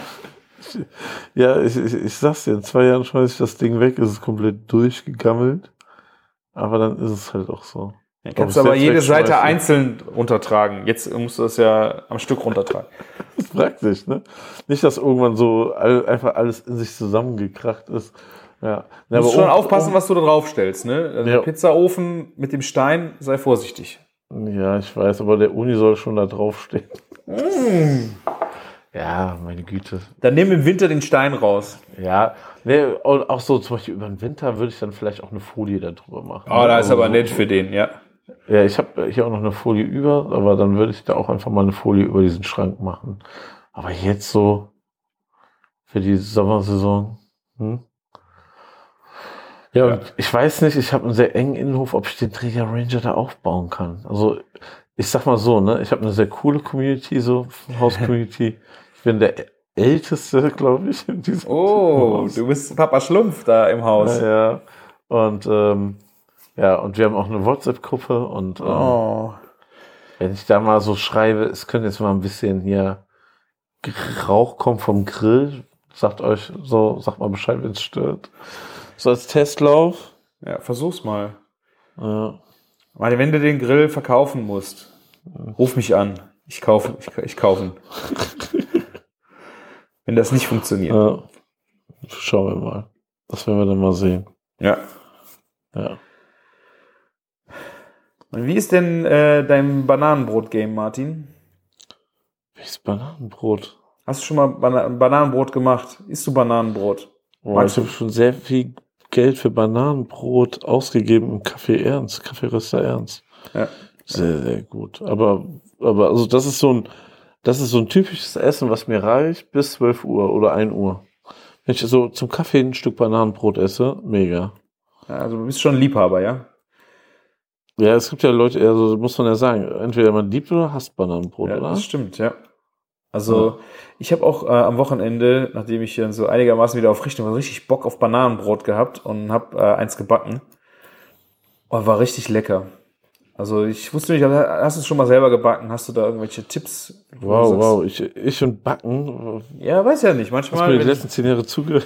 Ja, ich sag's dir, in 2 Jahren schmeiße ich das Ding weg, ist es komplett durchgegammelt. Aber dann ist es halt auch so. Ja, kannst aber jede Seite einzeln runtertragen. Jetzt musst du das ja am Stück runtertragen. Das ist praktisch, ne? Nicht, dass irgendwann so einfach alles in sich zusammengekracht ist. Ja. Du musst schon aufpassen, was du da draufstellst, ne? Also der Pizzaofen mit dem Stein, sei vorsichtig. Ja, ich weiß, aber der Uni soll schon da draufstehen. Ja, meine Güte. Dann nimm im Winter den Stein raus. Ja, ne, auch so zum Beispiel über den Winter würde ich dann vielleicht auch eine Folie da drüber machen. Oh, da ist aber nett für den, ja. Ja, ich habe hier auch noch eine Folie über, aber dann würde ich da auch einfach mal eine Folie über diesen Schrank machen. Aber jetzt so für die Sommersaison. Ja, und ich weiß nicht, ich habe einen sehr engen Innenhof, ob ich den Träger Ranger da aufbauen kann. Also ich sag mal so, ne, ich habe eine sehr coole Community, so Haus-Community. Ich bin der Älteste, glaube ich, in diesem Haus. Du bist Papa Schlumpf da im Haus. Ja. Und und wir haben auch eine WhatsApp-Gruppe und wenn ich da mal so schreibe, es könnte jetzt mal ein bisschen hier Rauch kommen vom Grill, sagt mal Bescheid, wenn es stört. So als Testlauf. Ja, versuch's mal. Ja. Wenn du den Grill verkaufen musst, ruf mich an. Ich kaufe ihn. Wenn das nicht funktioniert. Ja. Schauen wir mal. Das werden wir dann mal sehen. Ja. Ja. Und wie ist denn dein Bananenbrot-Game, Martin? Welches Bananenbrot? Hast du schon mal Bananenbrot gemacht? Isst du Bananenbrot? Oh, ich habe schon sehr viel Geld für Bananenbrot ausgegeben im Kaffeeröster Ernst. Ja. Sehr, sehr gut. Aber also das ist so ein typisches Essen, was mir reicht bis 12 Uhr oder 1 Uhr. Wenn ich so zum Kaffee ein Stück Bananenbrot esse, mega. Ja, also du bist schon ein Liebhaber, ja? Ja, es gibt ja Leute, also muss man ja sagen, entweder man liebt oder hasst Bananenbrot, ja, oder? Das stimmt, ja. Also ich habe auch am Wochenende, nachdem ich so einigermaßen wieder auf Richtung war, richtig Bock auf Bananenbrot gehabt und habe eins gebacken. Und war richtig lecker. Also ich wusste nicht, hast du es schon mal selber gebacken? Hast du da irgendwelche Tipps? Wow, ich und Backen. Ja, weiß ja nicht. Hast Manchmal. mir die letzten 10 Jahre zugehört?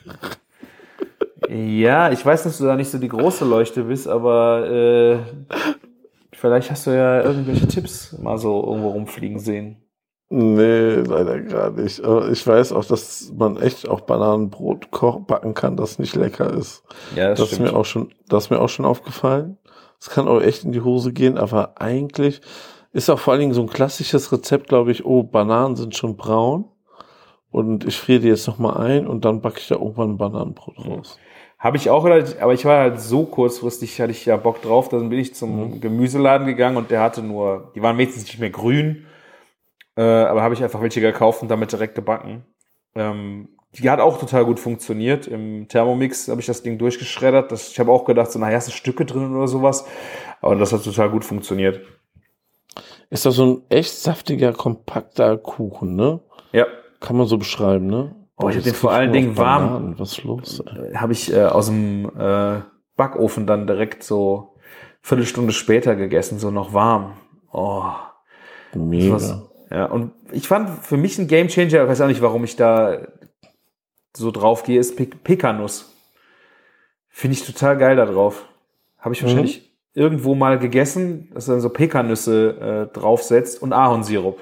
Ja, ich weiß, dass du da nicht so die große Leuchte bist, aber vielleicht hast du ja irgendwelche Tipps mal so irgendwo rumfliegen sehen. Nee, leider gar nicht. Aber ich weiß auch, dass man echt auch Bananenbrot backen kann, das nicht lecker ist. Ja, Das ist mir auch schon aufgefallen. Es kann auch echt in die Hose gehen, aber eigentlich ist auch vor allen Dingen so ein klassisches Rezept, glaube ich, Bananen sind schon braun und ich friere die jetzt nochmal ein und dann backe ich da irgendwann ein Bananenbrot raus. Habe ich auch, aber ich war halt so kurzfristig, hatte ich ja Bock drauf, dann bin ich zum Gemüseladen gegangen und der hatte die waren wenigstens nicht mehr grün, aber habe ich einfach welche gekauft und damit direkt gebacken. Die hat auch total gut funktioniert. Im Thermomix habe ich das Ding durchgeschreddert. Ich habe auch gedacht, so, naja, sind Stücke drin oder sowas. Aber das hat total gut funktioniert. Ist das so ein echt saftiger, kompakter Kuchen, ne? Ja. Kann man so beschreiben, ne? Oh, ich habe den vor allen Dingen warm. Was ist los? Habe ich aus dem Backofen dann direkt so Viertelstunde später gegessen, so noch warm. Oh. Mega. Ja, und ich fand für mich ein Gamechanger, ich weiß auch nicht, warum ich da so drauf gehe, ist Pekanuss. Finde ich total geil da drauf. Habe ich wahrscheinlich irgendwo mal gegessen, dass er dann so Pekanüsse draufsetzt und Ahornsirup.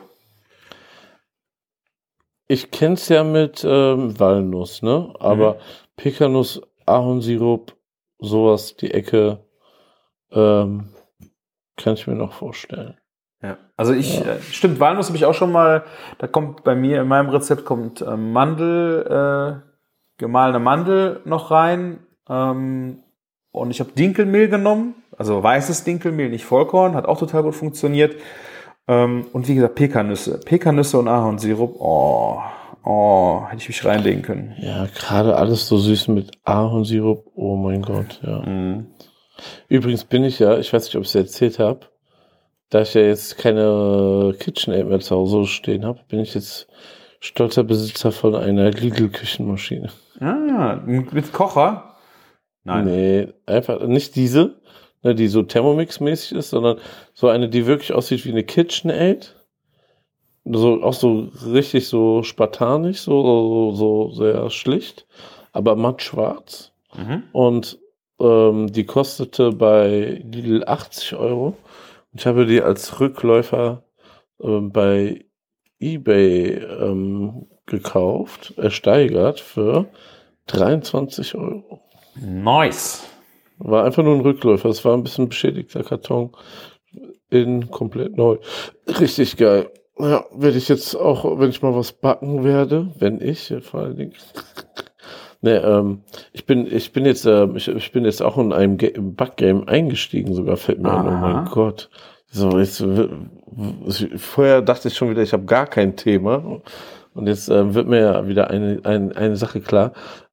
Ich kenn's ja mit Walnuss, ne? Aber Pekanuss, Ahornsirup, sowas, die Ecke, kann ich mir noch vorstellen. Ja, also stimmt, Walnuss habe ich auch schon mal, da kommt bei mir in meinem Rezept gemahlene Mandel noch rein, und ich habe Dinkelmehl genommen, also weißes Dinkelmehl, nicht Vollkorn, hat auch total gut funktioniert, und wie gesagt Pekanüsse und Ahornsirup, hätte ich mich reinlegen können. Ja, gerade alles so süß mit Ahornsirup, oh mein Gott, ja. Übrigens bin ich ja, ich weiß nicht, ob ich es erzählt habe, da ich ja jetzt keine KitchenAid mehr zu Hause stehen habe, bin ich jetzt stolzer Besitzer von einer Lidl-Küchenmaschine. Ah, mit Kocher? Nein. Nee, einfach nicht diese, ne, die so Thermomix-mäßig ist, sondern so eine, die wirklich aussieht wie eine KitchenAid. So, auch so richtig so spartanisch, so sehr schlicht, aber matt schwarz. Und die kostete bei Lidl 80 €. Ich habe die als Rückläufer bei eBay gekauft, ersteigert für 23 €. Nice. War einfach nur ein Rückläufer. Es war ein bisschen beschädigter Karton. Komplett neu. Richtig geil. Ja, werde ich jetzt auch, wenn ich mal was backen werde, vor allen Dingen. Nee, ich bin jetzt auch in einem Backgame eingestiegen, sogar fällt mir ein, oh mein Gott. So, vorher dachte ich schon wieder, ich habe gar kein Thema. Und jetzt wird mir ja wieder eine Sache klar.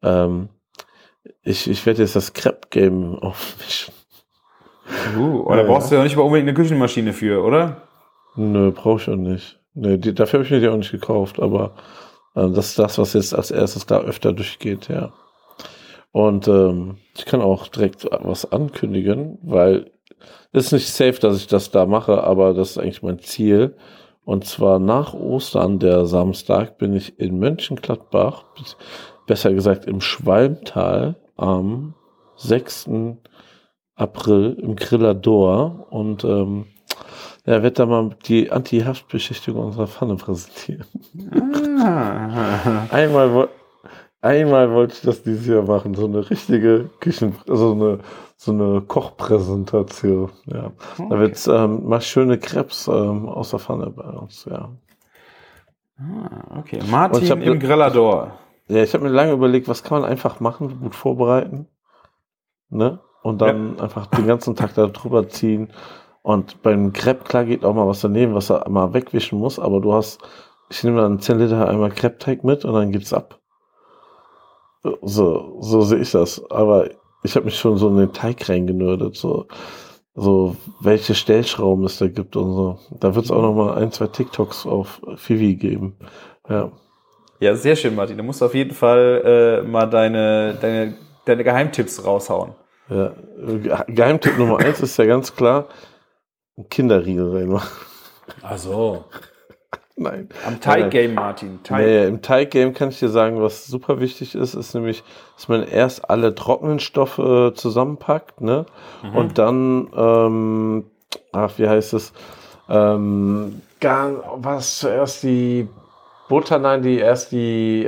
Ich werde jetzt das Crepe-Game aufmischen. Da brauchst du ja nicht mal unbedingt eine Küchenmaschine für, oder? Nö, brauche ich auch nicht. Nee, dafür habe ich mir die auch nicht gekauft, aber das ist das, was jetzt als erstes da öfter durchgeht, ja. Und ich kann auch direkt was ankündigen, weil es ist nicht safe, dass ich das da mache, aber das ist eigentlich mein Ziel. Und zwar nach Ostern, der Samstag, bin ich in Mönchengladbach, besser gesagt im Schwalmtal, am 6. April im Grillador und werde da mal die Anti-Haftbeschichtigung unserer Pfanne präsentieren. Einmal wollte ich das dieses Jahr machen, so eine richtige so eine Kochpräsentation. Ja. Okay. Da wird's mal schöne Crepes aus der Pfanne bei uns, ja. Okay, Martin im Grillador. Ich habe mir lange überlegt, was kann man einfach machen, gut vorbereiten, ne? Und dann einfach den ganzen Tag da drüber ziehen. Und beim Crepe, klar, geht auch mal was daneben, was er mal wegwischen muss, aber ich nehme dann 10 Liter einmal Crepe-Teig mit und dann geht's ab. So sehe ich das. Aber ich habe mich schon so in den Teig reingenördet. So. so welche Stellschrauben es da gibt und so. Da wird es auch noch mal 1, 2 TikToks auf Fivi geben. Ja. Ja, sehr schön, Martin. Du musst auf jeden Fall mal deine Geheimtipps raushauen. Ja. Geheimtipp Nummer 1 ist ja ganz klar, einen Kinderriegel reinmachen. Ach so. Nein. Am Teig-Game, Martin. Nee, im Teig-Game kann ich dir sagen, was super wichtig ist nämlich, dass man erst alle trockenen Stoffe zusammenpackt, ne? Und dann, wie heißt es? Was zuerst die Butter? Nein, erst die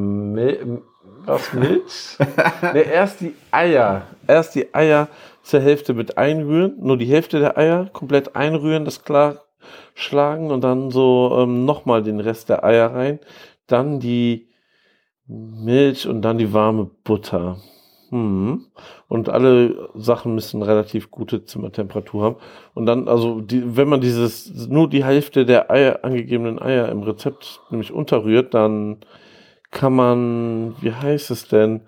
Milch? Nee, erst die Eier. Erst die Eier zur Hälfte mit einrühren, nur die Hälfte der Eier komplett einrühren, das klar schlagen und dann so nochmal den Rest der Eier rein, dann die Milch und dann die warme Butter. Und alle Sachen müssen relativ gute Zimmertemperatur haben. Und dann, also wenn man nur die Hälfte der angegebenen Eier im Rezept nämlich unterrührt, dann kann man, wie heißt es denn,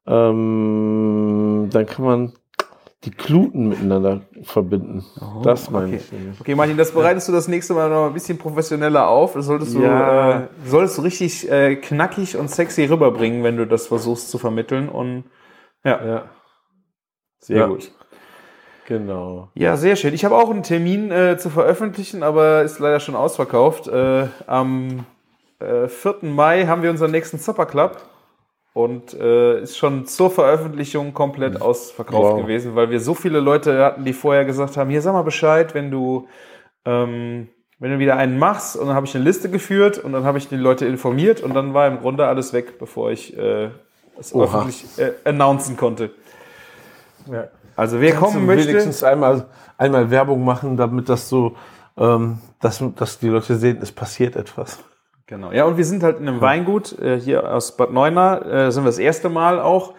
dann kann man die Kluten miteinander verbinden. Oh, das meine ich. Okay, Martin, das bereitest du das nächste Mal noch ein bisschen professioneller auf. Das solltest du richtig knackig und sexy rüberbringen, wenn du das versuchst zu vermitteln. Und ja. Sehr gut. Genau. Ja, sehr schön. Ich habe auch einen Termin zu veröffentlichen, aber ist leider schon ausverkauft. Am 4. Mai haben wir unseren nächsten Supper Club. Und ist schon zur Veröffentlichung komplett ausverkauft gewesen, weil wir so viele Leute hatten, die vorher gesagt haben, hier sag mal Bescheid, wenn du wieder einen machst. Und dann habe ich eine Liste geführt und dann habe ich die Leute informiert und dann war im Grunde alles weg, bevor ich es öffentlich announcen konnte. Ja. Also wer kommen möchte... wenigstens einmal Werbung machen, damit das so, dass die Leute sehen, es passiert etwas. Genau. Ja, und wir sind halt in einem Weingut hier aus Bad Neuenahr, sind wir das erste Mal auch.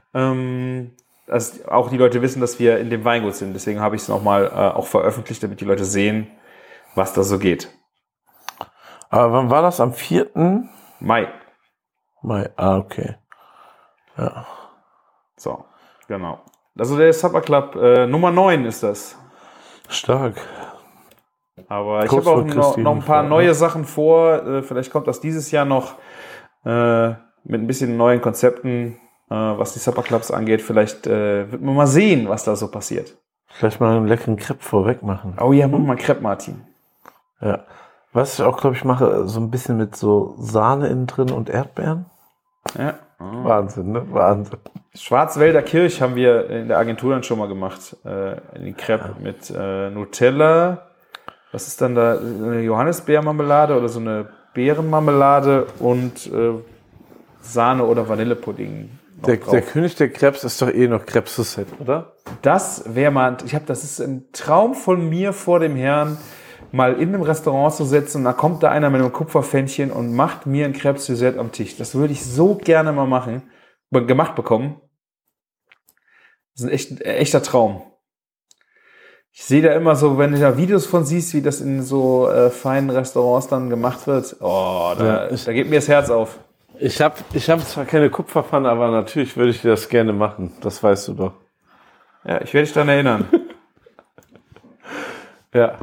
Also auch die Leute wissen, dass wir in dem Weingut sind. Deswegen habe ich es nochmal auch veröffentlicht, damit die Leute sehen, was da so geht. Aber wann war das? Am 4. Mai. Okay. Ja. So, genau. Also der Supper Club Nummer 9 ist das. Stark. Aber ich habe auch noch ein paar neue Sachen vor. Vielleicht kommt das dieses Jahr noch mit ein bisschen neuen Konzepten, was die Supper Clubs angeht. Vielleicht wird man mal sehen, was da so passiert. Vielleicht mal einen leckeren Crepe vorweg machen. Oh ja, mach mal Crepe, Martin. Ja. Was ich auch, glaube ich, mache, so ein bisschen mit so Sahne innen drin und Erdbeeren. Ja. Oh. Wahnsinn, ne? Wahnsinn. Schwarzwälder Kirsch haben wir in der Agentur dann schon mal gemacht. Den Crepe mit Nutella. Was ist dann da? Eine Johannisbeermarmelade oder so eine Beerenmarmelade und Sahne oder Vanillepudding. Der König der Crepes ist doch noch Krebs-Set, oder? Das wäre mal, das ist ein Traum von mir vor dem Herrn, mal in einem Restaurant zu sitzen und da kommt da einer mit einem Kupferpfännchen und macht mir ein Krebs-Set am Tisch. Das würde ich so gerne mal gemacht bekommen. Das ist ein echter Traum. Ich sehe da immer so, wenn du da Videos von siehst, wie das in so feinen Restaurants dann gemacht wird. Oh, da geht mir das Herz auf. Ich hab zwar keine Kupferpfanne, aber natürlich würde ich dir das gerne machen. Das weißt du doch. Ja, ich werde dich daran erinnern. Ja.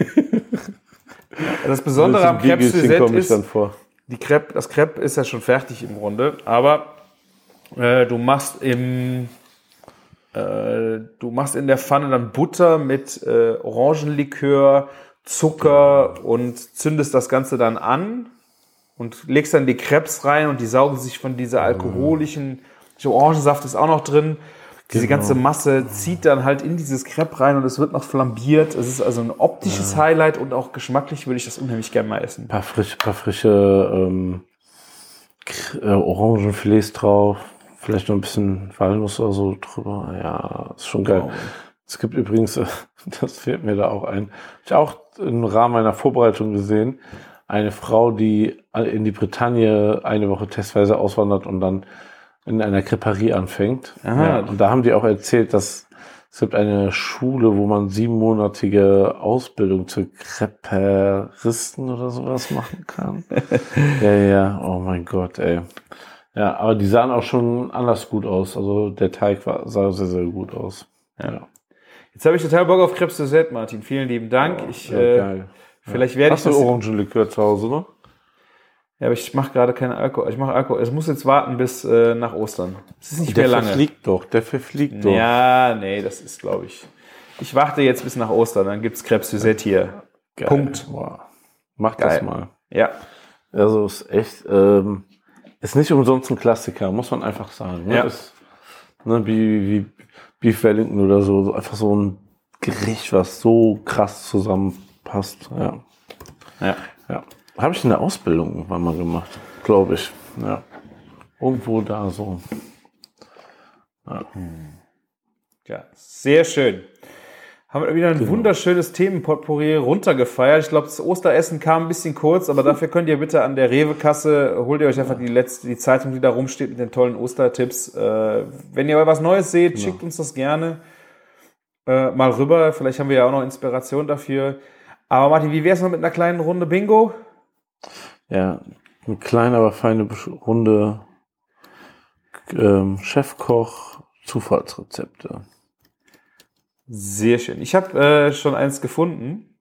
Das Besondere am Krebs-Set ist, das Crepe ist ja schon fertig im Grunde, aber du machst in der Pfanne dann Butter mit Orangenlikör, Zucker und zündest das Ganze dann an und legst dann die Crepes rein und die saugen sich von dieser alkoholischen, Orangensaft ist auch noch drin. Diese ganze Masse zieht dann halt in dieses Crepe rein und es wird noch flambiert. Es ist also ein optisches Highlight und auch geschmacklich würde ich das unheimlich gerne mal essen. Ein paar frische Orangenfilets drauf. Vielleicht noch ein bisschen Walnuss oder so drüber. Ja, ist schon geil. Wow. Es gibt übrigens, das fällt mir da auch ein, ich auch im Rahmen meiner Vorbereitung gesehen, eine Frau, die in die Bretagne eine Woche testweise auswandert und dann in einer Creperie anfängt. Ja, und da haben die auch erzählt, dass es gibt eine Schule, wo man 7-monatige Ausbildung zur Creperisten oder sowas machen kann. Ja, oh mein Gott, ey. Ja, aber die sahen auch schon anders gut aus. Also der Teig sah sehr, sehr gut aus. Jetzt habe ich total Bock auf Crêpes Suzette, Martin. Vielen lieben Dank. Geil. Vielleicht werde ich Hast du Orangenlikör zu Hause noch? Ja, aber ich mache gerade keinen Alkohol. Ich mache Alkohol. Es muss jetzt warten bis nach Ostern. Es ist nicht mehr lange. Der verfliegt doch. Ja, nee, das ist, glaube ich. Ich warte jetzt bis nach Ostern, dann gibt's Crêpes Suzette hier. Geil. Punkt. Wow. Mach Geil. das mal. Ja. Also ist echt, ist nicht umsonst ein Klassiker, muss man einfach sagen. Ne? Ja. Ist, ne, wie Beef Wellington oder so, einfach so ein Gericht, was so krass zusammenpasst. Ja. Ja. Habe ich in der Ausbildung irgendwann mal gemacht, glaube ich. Ja. Irgendwo da so. Ja, sehr schön. Haben wir wieder ein wunderschönes Themenpotpourri runtergefeiert. Ich glaube, das Osteressen kam ein bisschen kurz, aber dafür könnt ihr bitte an der Rewe-Kasse, holt ihr euch einfach die Zeitung, die da rumsteht mit den tollen Ostertipps. Wenn ihr was Neues seht, schickt uns das gerne mal rüber. Vielleicht haben wir ja auch noch Inspiration dafür. Aber Martin, wie wär's noch mit einer kleinen Runde Bingo? Ja, eine kleine, aber feine Runde Chefkoch, Zufallsrezepte. Sehr schön. Ich habe schon eins gefunden.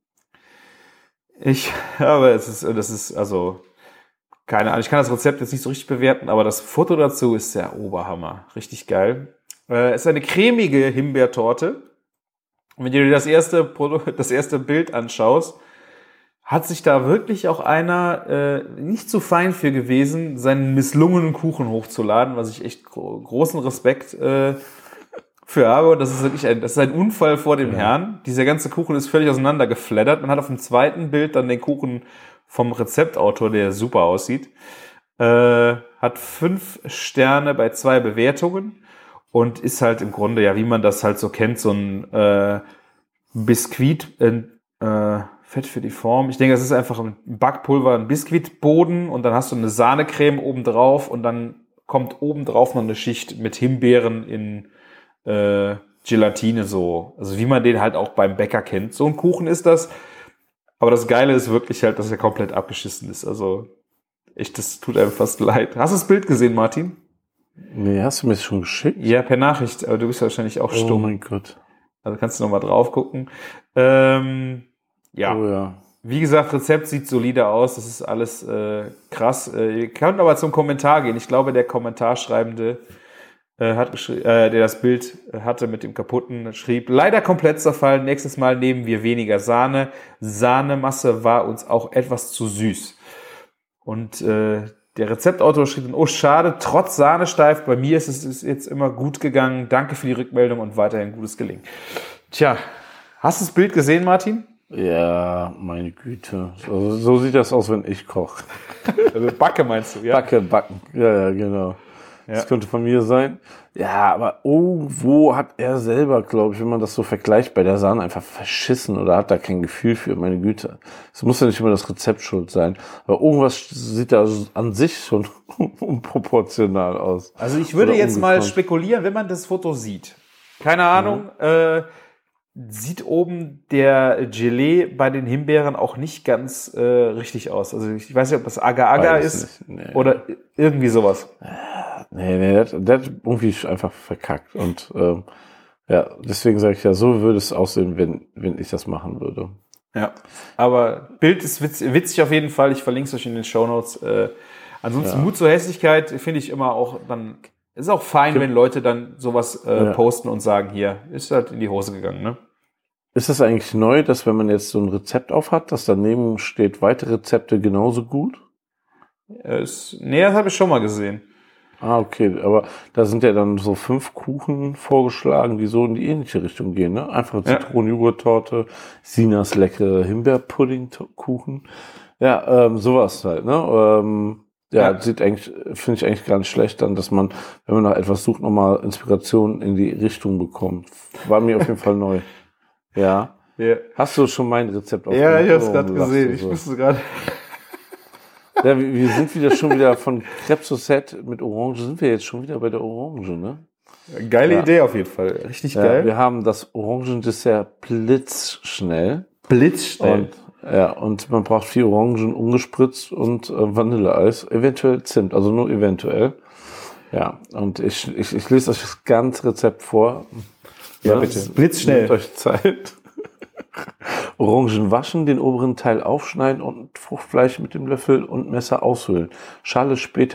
Das ist also keine Ahnung. Ich kann das Rezept jetzt nicht so richtig bewerten, aber das Foto dazu ist der Oberhammer. Richtig geil. Es ist eine cremige Himbeertorte. Und wenn du dir das erste Bild anschaust, hat sich da wirklich auch einer nicht zu fein für gewesen, seinen misslungenen Kuchen hochzuladen, was ich echt großen Respekt für habe. Und das ist wirklich ein Unfall vor dem Herrn. Dieser ganze Kuchen ist völlig auseinandergeflattert. Man hat auf dem zweiten Bild dann den Kuchen vom Rezeptautor, der super aussieht. Hat 5 Sterne bei 2 Bewertungen und ist halt im Grunde, ja, wie man das halt so kennt, so ein Biskuit, Fett für die Form. Ich denke, das ist einfach ein Backpulver, ein Biskuitboden und dann hast du eine Sahnecreme obendrauf und dann kommt obendrauf noch eine Schicht mit Himbeeren in Gelatine so. Also wie man den halt auch beim Bäcker kennt. So ein Kuchen ist das. Aber das Geile ist wirklich halt, dass er komplett abgeschissen ist. Also echt, das tut einem fast leid. Hast du das Bild gesehen, Martin? Nee, hast du mir das schon geschickt? Ja, per Nachricht. Aber du bist wahrscheinlich auch stumm. Oh mein Gott. Also kannst du noch mal drauf gucken. Ja. Oh ja. Wie gesagt, Rezept sieht solide aus. Das ist alles krass. Ihr könnt aber zum Kommentar gehen. Ich glaube, der Kommentarschreibende der das Bild hatte mit dem kaputten, schrieb, leider komplett zerfallen, nächstes Mal nehmen wir weniger Sahne. Sahnemasse war uns auch etwas zu süß. Und der Rezeptautor schrieb dann, oh schade, trotz Sahne steif, bei mir ist es jetzt immer gut gegangen. Danke für die Rückmeldung und weiterhin gutes Gelingen. Tja, hast du das Bild gesehen, Martin? Ja, meine Güte. So sieht das aus, wenn ich koche. Also Backe meinst du, ja? Backen. Ja, genau. Ja. Das könnte von mir sein. Ja, aber irgendwo hat er selber, glaube ich, wenn man das so vergleicht, bei der Sahne einfach verschissen oder hat da kein Gefühl für, meine Güte. Es muss ja nicht immer das Rezept schuld sein. Aber irgendwas sieht da an sich schon unproportional aus. Also ich würde Oder jetzt mal ungekonnt. spekulieren, wenn man das Foto sieht. Keine Ahnung, sieht oben der Gelee bei den Himbeeren auch nicht ganz richtig aus. Also ich weiß nicht, ob das Agar-Agar Weiß ist nicht, nee. oder irgendwie sowas. Nee, der hat irgendwie einfach verkackt. Und ja, deswegen sage ich ja, so würde es aussehen, wenn ich das machen würde. Ja, aber Bild ist witzig auf jeden Fall. Ich verlinke es euch in den Shownotes. Ansonsten Mut zur Hässlichkeit finde ich immer auch dann. Ist auch fein, wenn Leute dann sowas posten und sagen, hier, ist halt in die Hose gegangen, ne? Ist das eigentlich neu, dass wenn man jetzt so ein Rezept auf hat, dass daneben steht, weitere Rezepte genauso gut? Das habe ich schon mal gesehen. Ah, okay, aber da sind ja dann so 5 Kuchen vorgeschlagen, die so in die ähnliche Richtung gehen, ne? Einfach Zitronen-Joghurt-Torte, Sinas leckere Himbeer-Pudding-Kuchen. Ja, sowas halt, ne? Finde ich eigentlich gar nicht schlecht dann, dass man, wenn man nach etwas sucht, nochmal Inspiration in die Richtung bekommt. War mir auf jeden Fall neu. Ja. Ja. Hast du schon mein Rezept Ja, ich habe es Warum gerade lachst gesehen. du Ich so? musste gerade. Ja, wir sind schon wieder von Crêpes Suzette mit Orange, sind wir jetzt schon wieder bei der Orange, ne? Geile Idee auf jeden Fall. Richtig geil. Wir haben das Orangendessert blitzschnell. Blitzschnell. Und man braucht 4 Orangen ungespritzt und Vanilleeis, eventuell Zimt, also nur eventuell. Ja, und ich lese euch das ganze Rezept vor. Ja, Ne? bitte. Blitzschnell. Nehmt euch Zeit. Orangen waschen, den oberen Teil aufschneiden und Fruchtfleisch mit dem Löffel und Messer aushöhlen. Schale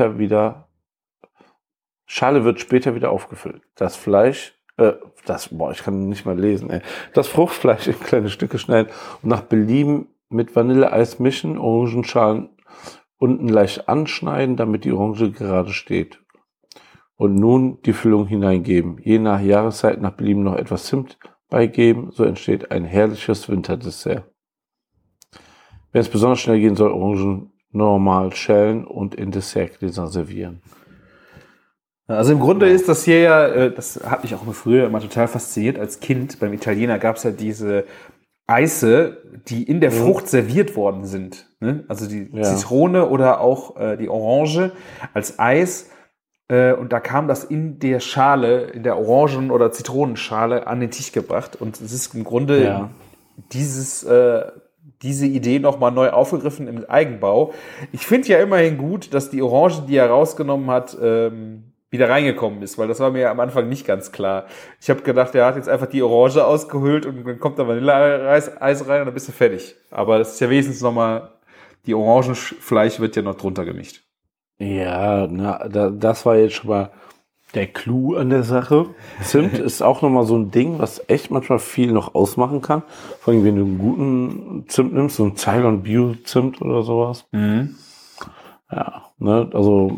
wird später wieder aufgefüllt. Das Fleisch, ich kann nicht mal lesen, ey. Das Fruchtfleisch in kleine Stücke schneiden und nach Belieben mit Vanilleeis mischen, Orangenschalen unten leicht anschneiden, damit die Orange gerade steht. Und nun die Füllung hineingeben. Je nach Jahreszeit nach Belieben noch etwas Zimt beigeben, so entsteht ein herrliches Winterdessert. Wenn es besonders schnell gehen soll, Orangen normal schälen und in Dessertgläser servieren. Also im Grunde ist das hier ja, das hat mich auch früher immer total fasziniert als Kind. Beim Italiener gab es ja diese Eise, die in der Frucht serviert worden sind. Ne? Also die Zitrone oder auch die Orange als Eis. Und da kam das in der Schale, in der Orangen- oder Zitronenschale an den Tisch gebracht. Und es ist im Grunde diese Idee nochmal neu aufgegriffen im Eigenbau. Ich finde ja immerhin gut, dass die Orange, die er rausgenommen hat, wieder reingekommen ist, weil das war mir am Anfang nicht ganz klar. Ich habe gedacht, er hat jetzt einfach die Orange ausgehöhlt und dann kommt da Vanilleeis rein und dann bist du fertig. Aber das ist ja wenigstens nochmal, die Orangenfleisch wird ja noch drunter gemischt. Ja, das war jetzt schon mal der Clou an der Sache. Zimt ist auch nochmal so ein Ding, was echt manchmal viel noch ausmachen kann. Vor allem, wenn du einen guten Zimt nimmst, so ein Ceylon Bio Zimt oder sowas. Mhm. Ja, ne, also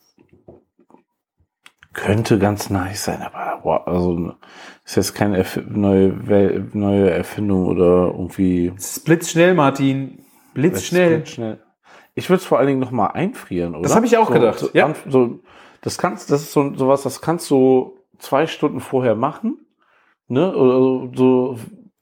könnte ganz nice sein, aber also ist jetzt keine neue Erfindung oder irgendwie. Es ist blitzschnell, Martin. Blitzschnell. Ich würde es vor allen Dingen noch mal einfrieren, oder? Das habe ich auch gedacht. Ja. Das ist sowas, das kannst du 2 Stunden vorher machen, ne? Oder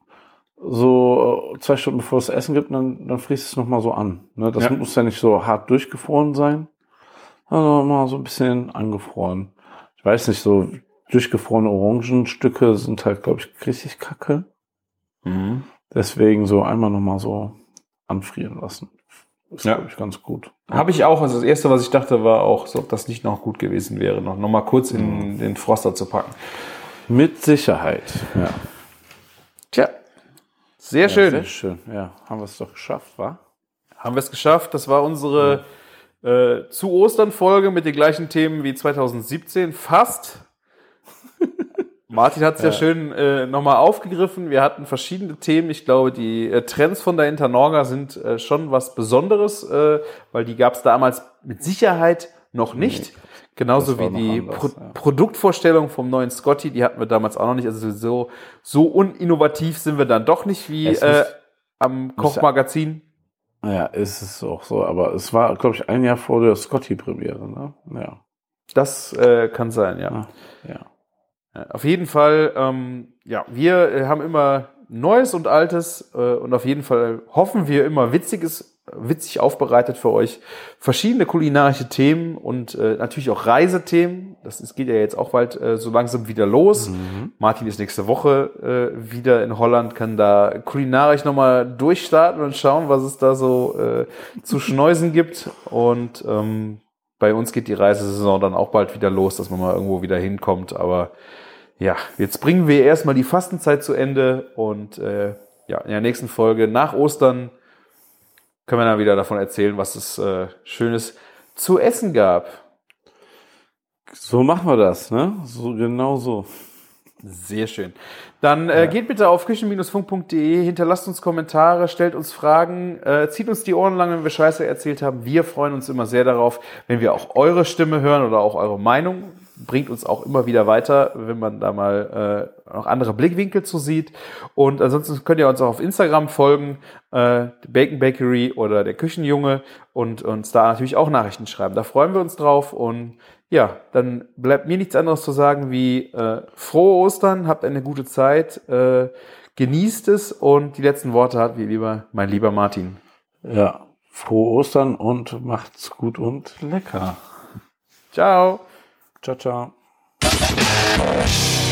so 2 Stunden bevor es Essen gibt, dann frierst du es noch mal so an. Ne? Das muss ja nicht so hart durchgefroren sein, also mal so ein bisschen angefroren. Ich weiß nicht, so durchgefrorene Orangenstücke sind halt, glaube ich, richtig kacke. Mhm. Deswegen so einmal noch mal so anfrieren lassen. Ist, glaube ich, ganz gut. Habe ich auch. Also das Erste, was ich dachte, war auch, so, ob das nicht noch gut gewesen wäre, noch mal kurz in den Froster zu packen. Mit Sicherheit, ja. Tja, sehr schön. Sehr schön, ja. Haben wir es doch geschafft, wa? Haben wir es geschafft. Das war unsere zu Ostern-Folge mit den gleichen Themen wie 2017. Fast. Martin hat es ja schön nochmal aufgegriffen. Wir hatten verschiedene Themen. Ich glaube, die Trends von der Internorga sind schon was Besonderes, weil die gab es damals mit Sicherheit noch nicht. Nee, genauso wie die Produktvorstellung vom neuen Scotty, die hatten wir damals auch noch nicht. Also so uninnovativ sind wir dann doch nicht wie am Kochmagazin. Ja, ist es auch so. Aber es war, glaube ich, ein Jahr vor der Scotty-Premiere. Ne? Ja. Das kann sein, ja. Ja. Auf jeden Fall, wir haben immer Neues und Altes und auf jeden Fall hoffen wir immer witzig aufbereitet für euch. Verschiedene kulinarische Themen und natürlich auch Reisethemen. Es geht ja jetzt auch bald so langsam wieder los. Mhm. Martin ist nächste Woche wieder in Holland, kann da kulinarisch nochmal durchstarten und schauen, was es da so zu schneusen gibt. Und bei uns geht die Reisesaison dann auch bald wieder los, dass man mal irgendwo wieder hinkommt. Aber ja, jetzt bringen wir erstmal die Fastenzeit zu Ende und in der nächsten Folge nach Ostern können wir dann wieder davon erzählen, was es Schönes zu essen gab. So machen wir das, ne? So, genau so. Sehr schön. Dann geht bitte auf küchen-funk.de, hinterlasst uns Kommentare, stellt uns Fragen, zieht uns die Ohren lang, wenn wir Scheiße erzählt haben. Wir freuen uns immer sehr darauf, wenn wir auch eure Stimme hören oder auch eure Meinung. Bringt uns auch immer wieder weiter, wenn man da mal noch andere Blickwinkel zu sieht. Und ansonsten könnt ihr uns auch auf Instagram folgen, Bacon Bakery oder der Küchenjunge und uns da natürlich auch Nachrichten schreiben. Da freuen wir uns drauf und ja, dann bleibt mir nichts anderes zu sagen wie frohe Ostern, habt eine gute Zeit, genießt es und die letzten Worte hat mein lieber Martin. Ja, frohe Ostern und macht's gut und lecker. Ciao. Ciao, ciao.